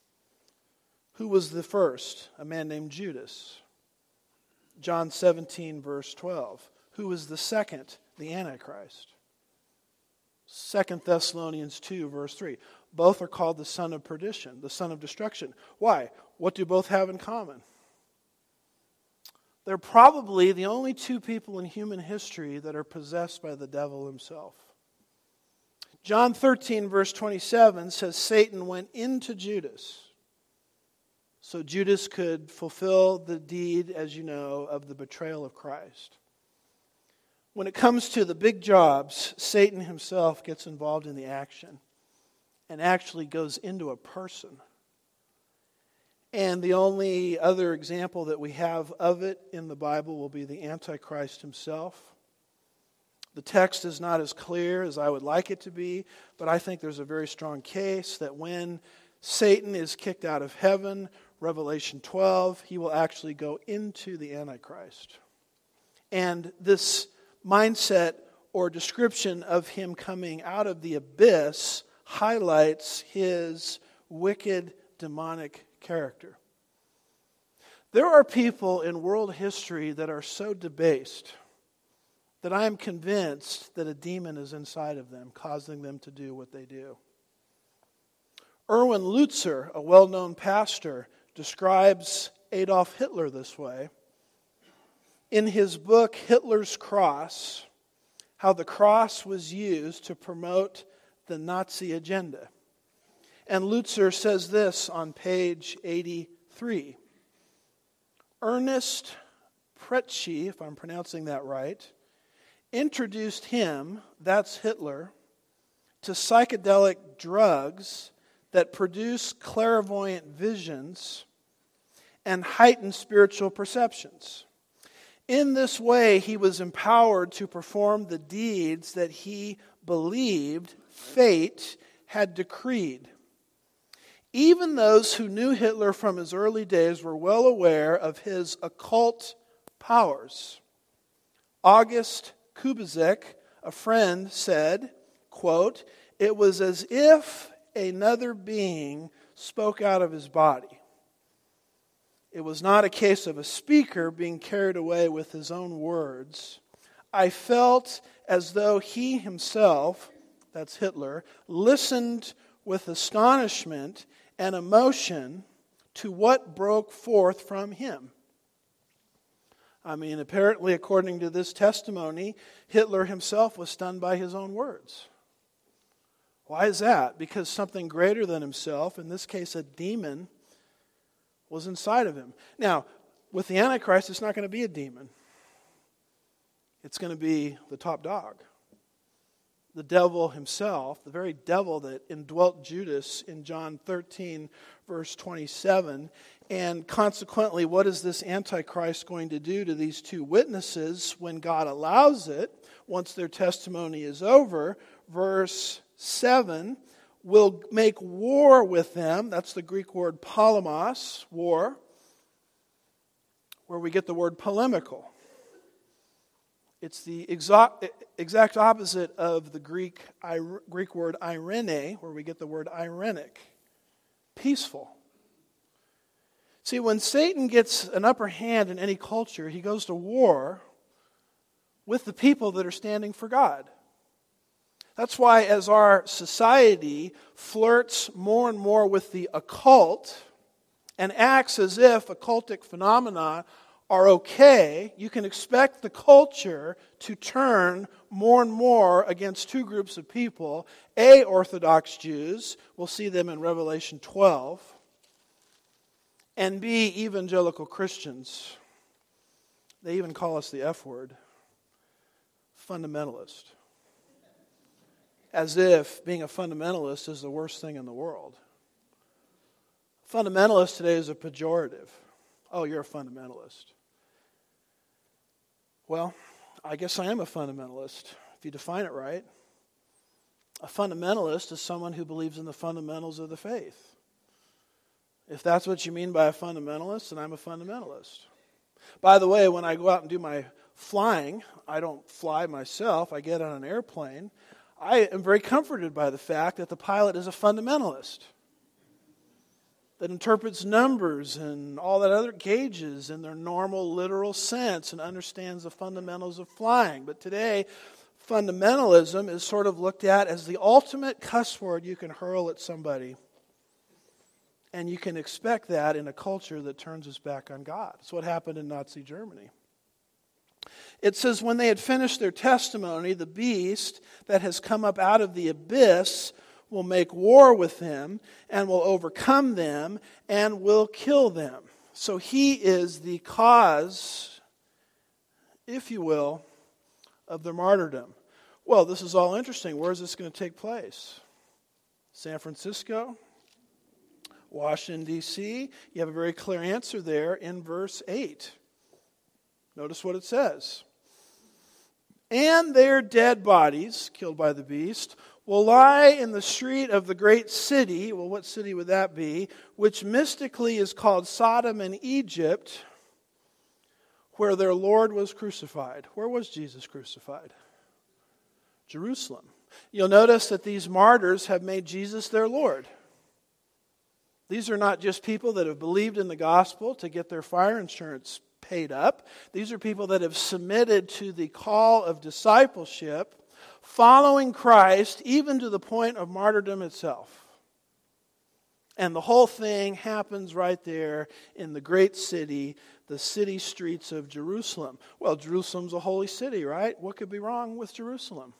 Who was the first? A man named Judas. John seventeen, verse twelve. Who was the second? The Antichrist. Second Thessalonians two, verse three. Both are called the son of perdition, the son of destruction. Why? What do both have in common? They're probably the only two people in human history that are possessed by the devil himself. John thirteen, verse twenty-seven says Satan went into Judas, so Judas could fulfill the deed, as you know, of the betrayal of Christ. When it comes to the big jobs, Satan himself gets involved in the action and actually goes into a person. And the only other example that we have of it in the Bible will be the Antichrist himself. The text is not as clear as I would like it to be, but I think there's a very strong case that when Satan is kicked out of heaven, Revelation twelve, he will actually go into the Antichrist. And this mindset or description of him coming out of the abyss highlights his wicked, demonic character. There are people in world history that are so debased that I am convinced that a demon is inside of them, causing them to do what they do. Erwin Lutzer, a well-known pastor, describes Adolf Hitler this way. In his book, Hitler's Cross, how the cross was used to promote the Nazi agenda. And Lutzer says this on page eighty-three. Ernest Pretschi, if I'm pronouncing that right, introduced him, that's Hitler, to psychedelic drugs that produce clairvoyant visions and heighten spiritual perceptions. In this way, he was empowered to perform the deeds that he believed fate had decreed. Even those who knew Hitler from his early days were well aware of his occult powers. August Kubizek, a friend, said, quote, "It was as if another being spoke out of his body. It was not a case of a speaker being carried away with his own words. I felt as though he himself," that's Hitler, "listened with astonishment and emotion to what broke forth from him." I mean, apparently, according to this testimony, Hitler himself was stunned by his own words. Why is that? Because something greater than himself, in this case a demon, was inside of him. Now, with the Antichrist, it's not going to be a demon. It's going to be the top dog. The devil himself, the very devil that indwelt Judas in John thirteen, verse twenty-seven. And consequently, what is this Antichrist going to do to these two witnesses when God allows it, once their testimony is over? Verse seven, will make war with them. That's the Greek word polemos, war, where we get the word polemical. It's the exact, exact opposite of the Greek, Greek word irene, where we get the word irenic, peaceful. See, when Satan gets an upper hand in any culture, he goes to war with the people that are standing for God. That's why as our society flirts more and more with the occult and acts as if occultic phenomena are okay, you can expect the culture to turn more and more against two groups of people. A, Orthodox Jews, we'll see them in Revelation twelve, and B, evangelical Christians. They even call us the F word, fundamentalist. As if being a fundamentalist is the worst thing in the world. Fundamentalist today is a pejorative. Oh, you're a fundamentalist. Well, I guess I am a fundamentalist, if you define it right. A fundamentalist is someone who believes in the fundamentals of the faith. If that's what you mean by a fundamentalist, then I'm a fundamentalist. By the way, when I go out and do my flying, I don't fly myself, I get on an airplane, I am very comforted by the fact that the pilot is a fundamentalist that interprets numbers and all that other gauges in their normal literal sense and understands the fundamentals of flying. But today, fundamentalism is sort of looked at as the ultimate cuss word you can hurl at somebody. And you can expect that in a culture that turns its back on God. That's what happened in Nazi Germany. It says, when they had finished their testimony, the beast that has come up out of the abyss will make war with them and will overcome them and will kill them. So he is the cause, if you will, of their martyrdom. Well, this is all interesting. Where is this going to take place? San Francisco? Washington, D C? You have a very clear answer there in verse eight. Notice what it says. And their dead bodies, killed by the beast, will lie in the street of the great city. Well, what city would that be? Which mystically is called Sodom and Egypt, where their Lord was crucified. Where was Jesus crucified? Jerusalem. You'll notice that these martyrs have made Jesus their Lord. These are not just people that have believed in the gospel to get their fire insurance paid up. These are people that have submitted to the call of discipleship, following Christ even to the point of martyrdom itself. And the whole thing happens right there in the great city, the city streets of Jerusalem. Well, Jerusalem's a holy city, right? What could be wrong with Jerusalem?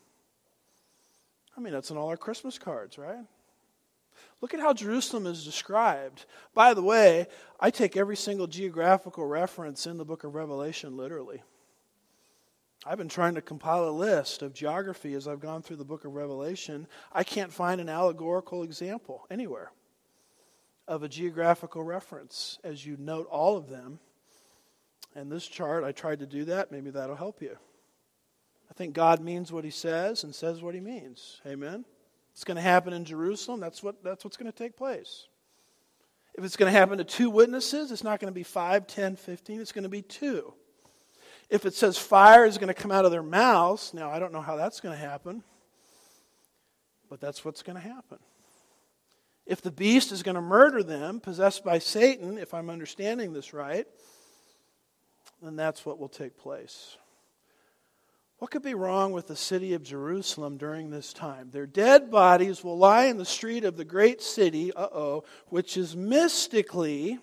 I mean, that's on all our Christmas cards, right? Look at how Jerusalem is described. By the way, I take every single geographical reference in the book of Revelation literally. I've been trying to compile a list of geography as I've gone through the book of Revelation. I can't find an allegorical example anywhere of a geographical reference as you note all of them. And this chart, I tried to do that. Maybe that'll help you. I think God means what he says and says what he means. Amen? It's going to happen in Jerusalem. That's what that's what's going to take place. If it's going to happen to two witnesses, it's not going to be five, ten, fifteen. It's going to be two. If it says fire is going to come out of their mouths, now I don't know how that's going to happen, but that's what's going to happen. If the beast is going to murder them, possessed by Satan, if I'm understanding this right, then that's what will take place. What could be wrong with the city of Jerusalem during this time? Their dead bodies will lie in the street of the great city, uh-oh, which is mystically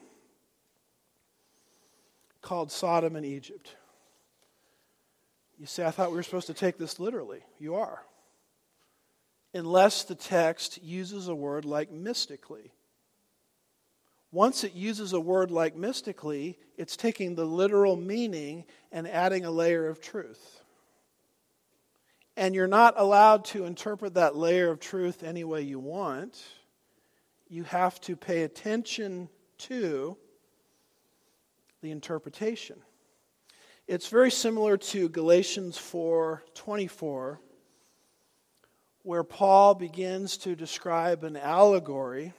called Sodom and Egypt. You say, I thought we were supposed to take this literally. You are. Unless the text uses a word like mystically. Once it uses a word like mystically, it's taking the literal meaning and adding a layer of truth. And you're not allowed to interpret that layer of truth any way you want. You have to pay attention to the interpretation. It's very similar to Galatians four twenty-four, where Paul begins to describe an allegory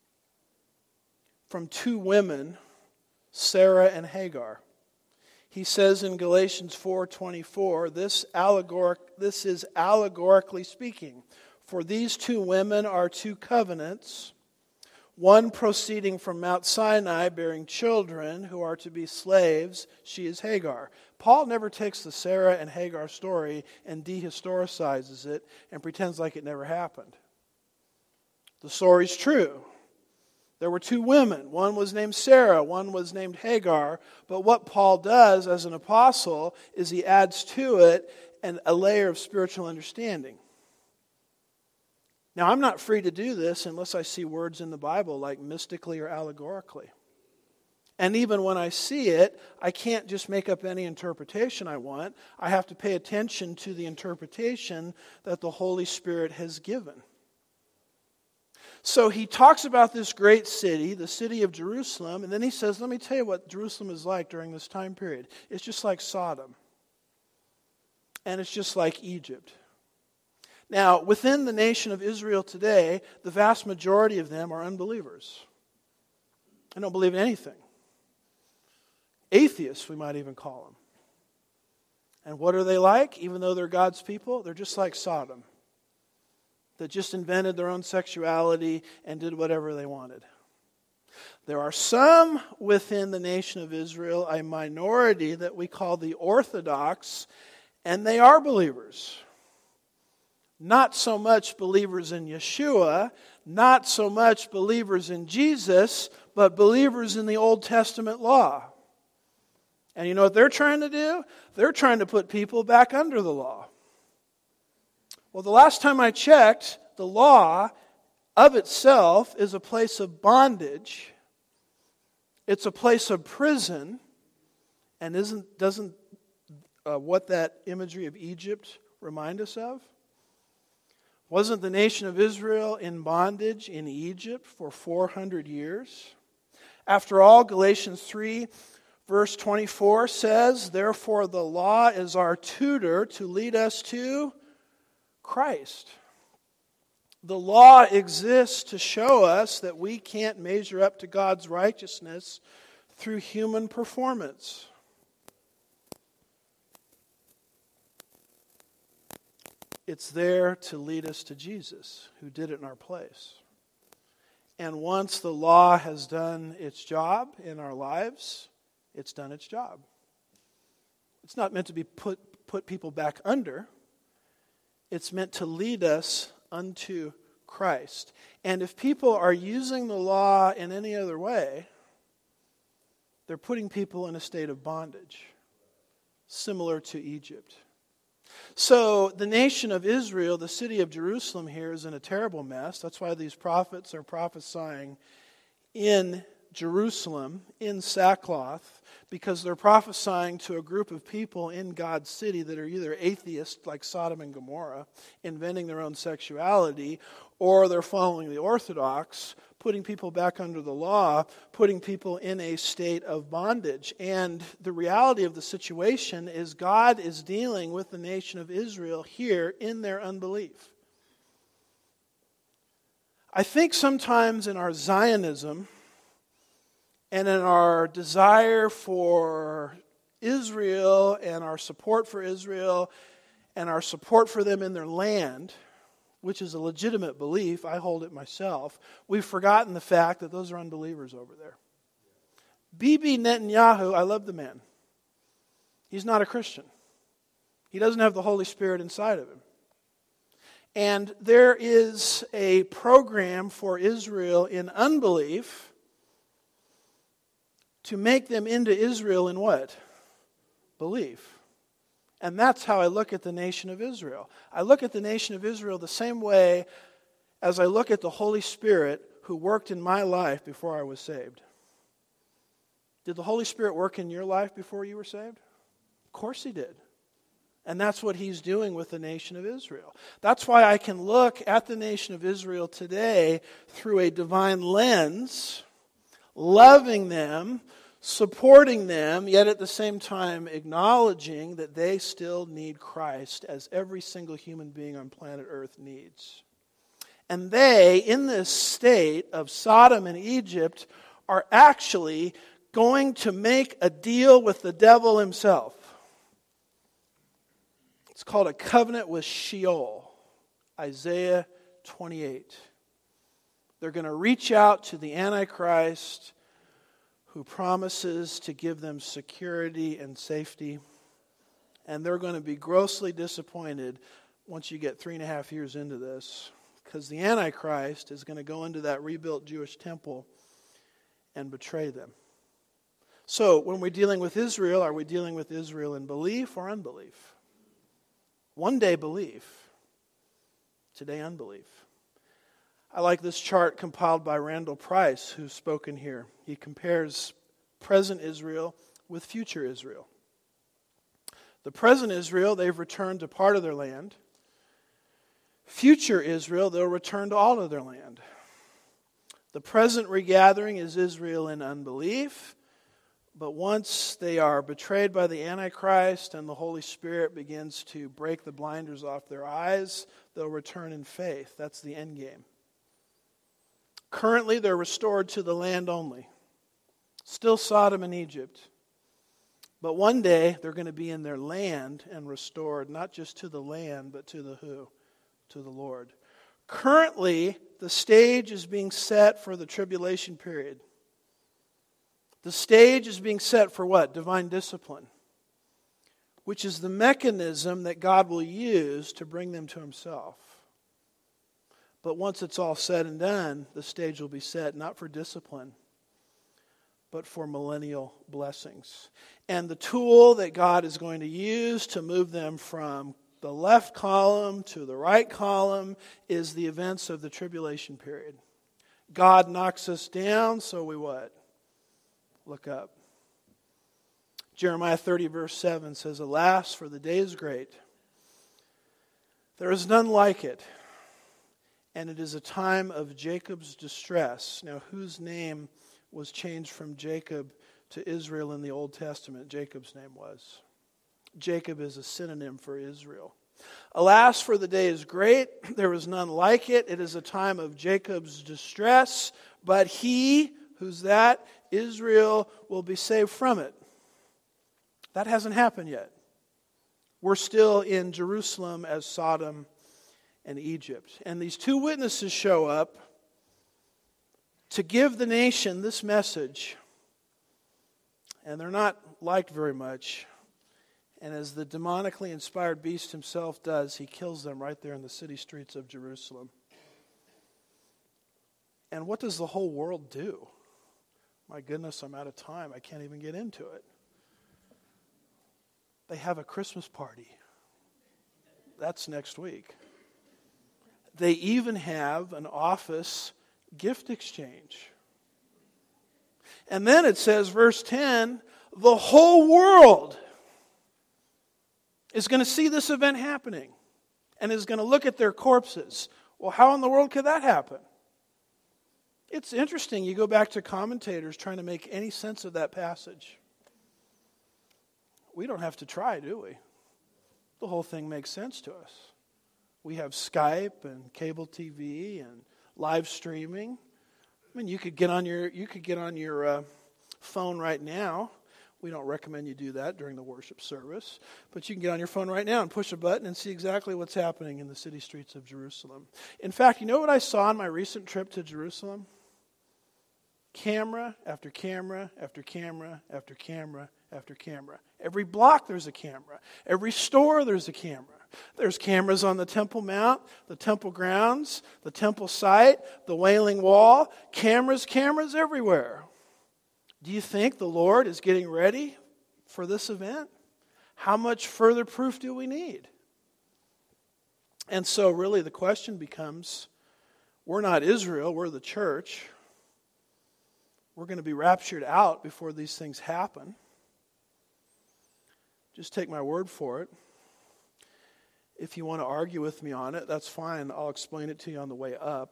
from two women, Sarah and Hagar. He says in Galatians four twenty-four, this allegoric, this is allegorically speaking. For these two women are two covenants, one proceeding from Mount Sinai, bearing children who are to be slaves. She is Hagar. Paul never takes the Sarah and Hagar story and dehistoricizes it and pretends like it never happened. The story's true. There were two women. One was named Sarah, one was named Hagar. But what Paul does as an apostle is he adds to it an, a layer of spiritual understanding. Now, I'm not free to do this unless I see words in the Bible like mystically or allegorically. And even when I see it, I can't just make up any interpretation I want. I have to pay attention to the interpretation that the Holy Spirit has given. So he talks about this great city, the city of Jerusalem, and then he says, let me tell you what Jerusalem is like during this time period. It's just like Sodom. And it's just like Egypt. Now, within the nation of Israel today, the vast majority of them are unbelievers. They don't believe in anything. Atheists, we might even call them. And what are they like? Even though they're God's people, they're just like Sodom, that just invented their own sexuality and did whatever they wanted. There are some within the nation of Israel, a minority that we call the Orthodox, and they are believers. Not so much believers in Yeshua, not so much believers in Jesus, but believers in the Old Testament law. And you know what they're trying to do? They're trying to put people back under the law. Well, the last time I checked, the law of itself is a place of bondage. It's a place of prison. And isn't doesn't uh, what that imagery of Egypt remind us of? Wasn't the nation of Israel in bondage in Egypt for four hundred years? After all, Galatians three, verse twenty-four says, "Therefore the law is our tutor to lead us to Christ." The law exists to show us that we can't measure up to God's righteousness through human performance. It's there to lead us to Jesus, who did it in our place. And once the law has done its job in our lives, it's done its job. It's not meant to be put, put people back under. It's meant to lead us unto Christ. And if people are using the law in any other way, they're putting people in a state of bondage, similar to Egypt. So the nation of Israel, the city of Jerusalem here, is in a terrible mess. That's why these prophets are prophesying in Jerusalem, in sackcloth, because they're prophesying to a group of people in God's city that are either atheists like Sodom and Gomorrah, inventing their own sexuality, or they're following the Orthodox, putting people back under the law, putting people in a state of bondage. And the reality of the situation is God is dealing with the nation of Israel here in their unbelief. I think sometimes in our Zionism, and in our desire for Israel and our support for Israel and our support for them in their land, which is a legitimate belief, I hold it myself, we've forgotten the fact that those are unbelievers over there. Bibi Netanyahu, I love the man. He's not a Christian. He doesn't have the Holy Spirit inside of him. And there is a program for Israel in unbelief to make them into Israel in what? Belief. And that's how I look at the nation of Israel. I look at the nation of Israel the same way as I look at the Holy Spirit who worked in my life before I was saved. Did the Holy Spirit work in your life before you were saved? Of course He did. And that's what He's doing with the nation of Israel. That's why I can look at the nation of Israel today through a divine lens, loving them, supporting them, yet at the same time acknowledging that they still need Christ, as every single human being on planet Earth needs. And they, in this state of Sodom and Egypt, are actually going to make a deal with the devil himself. It's called a covenant with Sheol, Isaiah twenty-eight. They're going to reach out to the Antichrist, who promises to give them security and safety. And they're going to be grossly disappointed once you get three and a half years into this, because the Antichrist is going to go into that rebuilt Jewish temple and betray them. So when we're dealing with Israel, are we dealing with Israel in belief or unbelief? One day belief, today unbelief. I like this chart compiled by Randall Price, who's spoken here. He compares present Israel with future Israel. The present Israel, they've returned to part of their land. Future Israel, they'll return to all of their land. The present regathering is Israel in unbelief, but once they are betrayed by the Antichrist and the Holy Spirit begins to break the blinders off their eyes, they'll return in faith. That's the end game. Currently, they're restored to the land only. Still Sodom and Egypt. But one day, they're going to be in their land and restored, not just to the land, but to the who? To the Lord. Currently, the stage is being set for the tribulation period. The stage is being set for what? Divine discipline, which is the mechanism that God will use to bring them to himself. But once it's all said and done, the stage will be set not for discipline, but for millennial blessings. And the tool that God is going to use to move them from the left column to the right column is the events of the tribulation period. God knocks us down, so we what? Look up. Jeremiah thirty verse seven says, "Alas, for the day is great. There is none like it. And it is a time of Jacob's distress." Now, whose name was changed from Jacob to Israel in the Old Testament? Jacob's name was. Jacob is a synonym for Israel. "Alas, for the day is great. There is none like it. It is a time of Jacob's distress. But he," who's that? Israel, "will be saved from it." That hasn't happened yet. We're still in Jerusalem as Sodom and Egypt. And these two witnesses show up to give the nation this message. And they're not liked very much. And as the demonically inspired beast himself does, he kills them right there in the city streets of Jerusalem. And what does the whole world do? My goodness, I'm out of time. I can't even get into it. They have a Christmas party. That's next week. They even have an office gift exchange. And then it says, verse ten, the whole world is going to see this event happening and is going to look at their corpses. Well, how in the world could that happen? It's interesting. You go back to commentators trying to make any sense of that passage. We don't have to try, do we? The whole thing makes sense to us. We have Skype and cable T V and live streaming. I mean, you could get on your you could get on your uh, phone right now. We don't recommend you do that during the worship service, but you can get on your phone right now and push a button and see exactly what's happening in the city streets of Jerusalem. In fact, you know what I saw on my recent trip to Jerusalem? Camera after camera after camera after camera after camera. Every block there's a camera. Every store there's a camera. There's cameras on the Temple Mount, the temple grounds, the temple site, the Wailing Wall. Cameras, cameras everywhere. Do you think the Lord is getting ready for this event? How much further proof do we need? And so really the question becomes, we're not Israel, we're the church. We're going to be raptured out before these things happen. Just take my word for it. If you want to argue with me on it, that's fine. I'll explain it to you on the way up.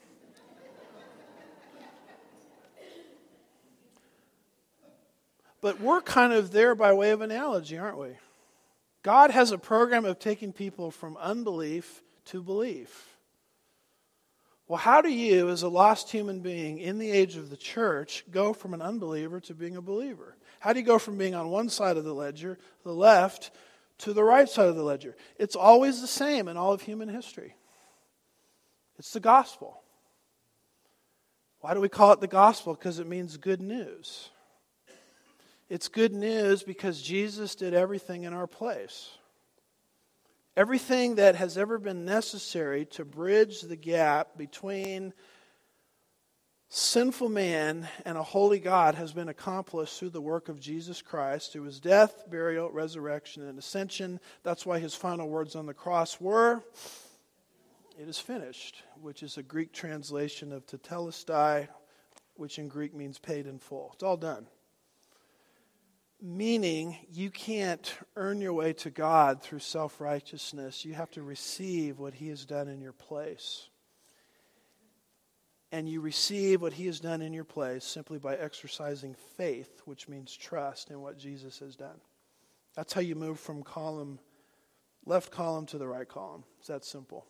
But we're kind of there by way of analogy, aren't we? God has a program of taking people from unbelief to belief. Well, how do you, as a lost human being in the age of the church, go from an unbeliever to being a believer? How do you go from being on one side of the ledger, the left, to the right side of the ledger? It's always the same in all of human history. It's the gospel. Why do we call it the gospel? Because it means good news. It's good news because Jesus did everything in our place. Everything that has ever been necessary to bridge the gap between sinful man and a holy God has been accomplished through the work of Jesus Christ, through his death, burial, resurrection, and ascension. That's why his final words on the cross were, "It is finished," which is a Greek translation of tetelestai, which in Greek means paid in full. It's all done. Meaning, you can't earn your way to God through self-righteousness. You have to receive what he has done in your place. And you receive what he has done in your place simply by exercising faith, which means trust in what Jesus has done. That's how you move from column, left column to the right column. It's that simple.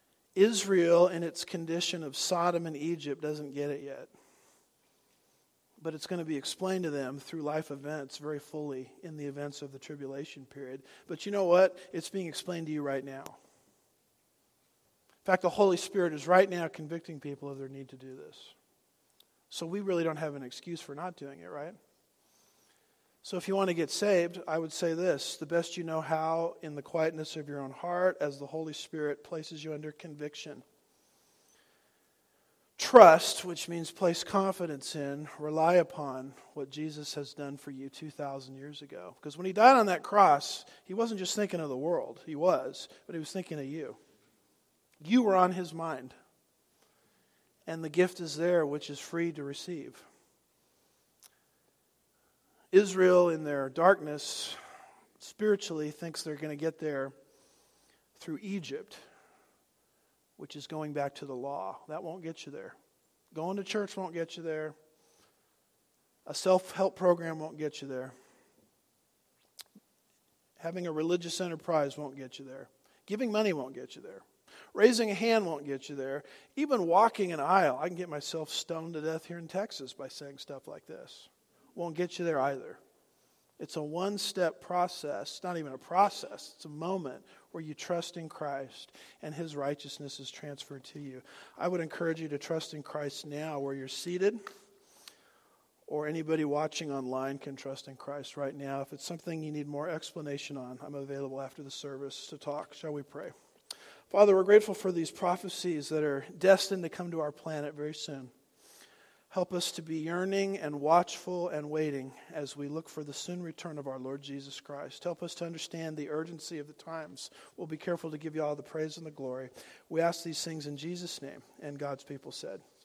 Israel, in its condition of Sodom and Egypt, doesn't get it yet. but it's going to be explained to them through life events very fully in the events of the tribulation period. But you know what? It's being explained to you right now. In fact, the Holy Spirit is right now convicting people of their need to do this. So we really don't have an excuse for not doing it, right? So if you want to get saved, I would say this: the best you know how, in the quietness of your own heart, as the Holy Spirit places you under conviction. Trust, which means place confidence in, rely upon what Jesus has done for you two thousand years ago. Because when he died on that cross, he wasn't just thinking of the world. He was, but he was thinking of you. You were on his mind. And the gift is there, which is free to receive. Israel, in their darkness, spiritually thinks they're going to get there through Egypt, which is going back to the law. That won't get you there. Going to church won't get you there. A self-help program won't get you there. Having a religious enterprise won't get you there. Giving money won't get you there. Raising a hand won't get you there. Even walking an aisle, I can get myself stoned to death here in Texas by saying stuff like this. Won't get you there either. It's a one-step process. It's not even a process. It's a moment where you trust in Christ and his righteousness is transferred to you. I would encourage you to trust in Christ now where you're seated, or anybody watching online can trust in Christ right now. If it's something you need more explanation on, I'm available after the service to talk. Shall we pray? Father, we're grateful for these prophecies that are destined to come to our planet very soon. Help us to be yearning and watchful and waiting as we look for the soon return of our Lord Jesus Christ. Help us to understand the urgency of the times. We'll be careful to give you all the praise and the glory. We ask these things in Jesus' name, and God's people said.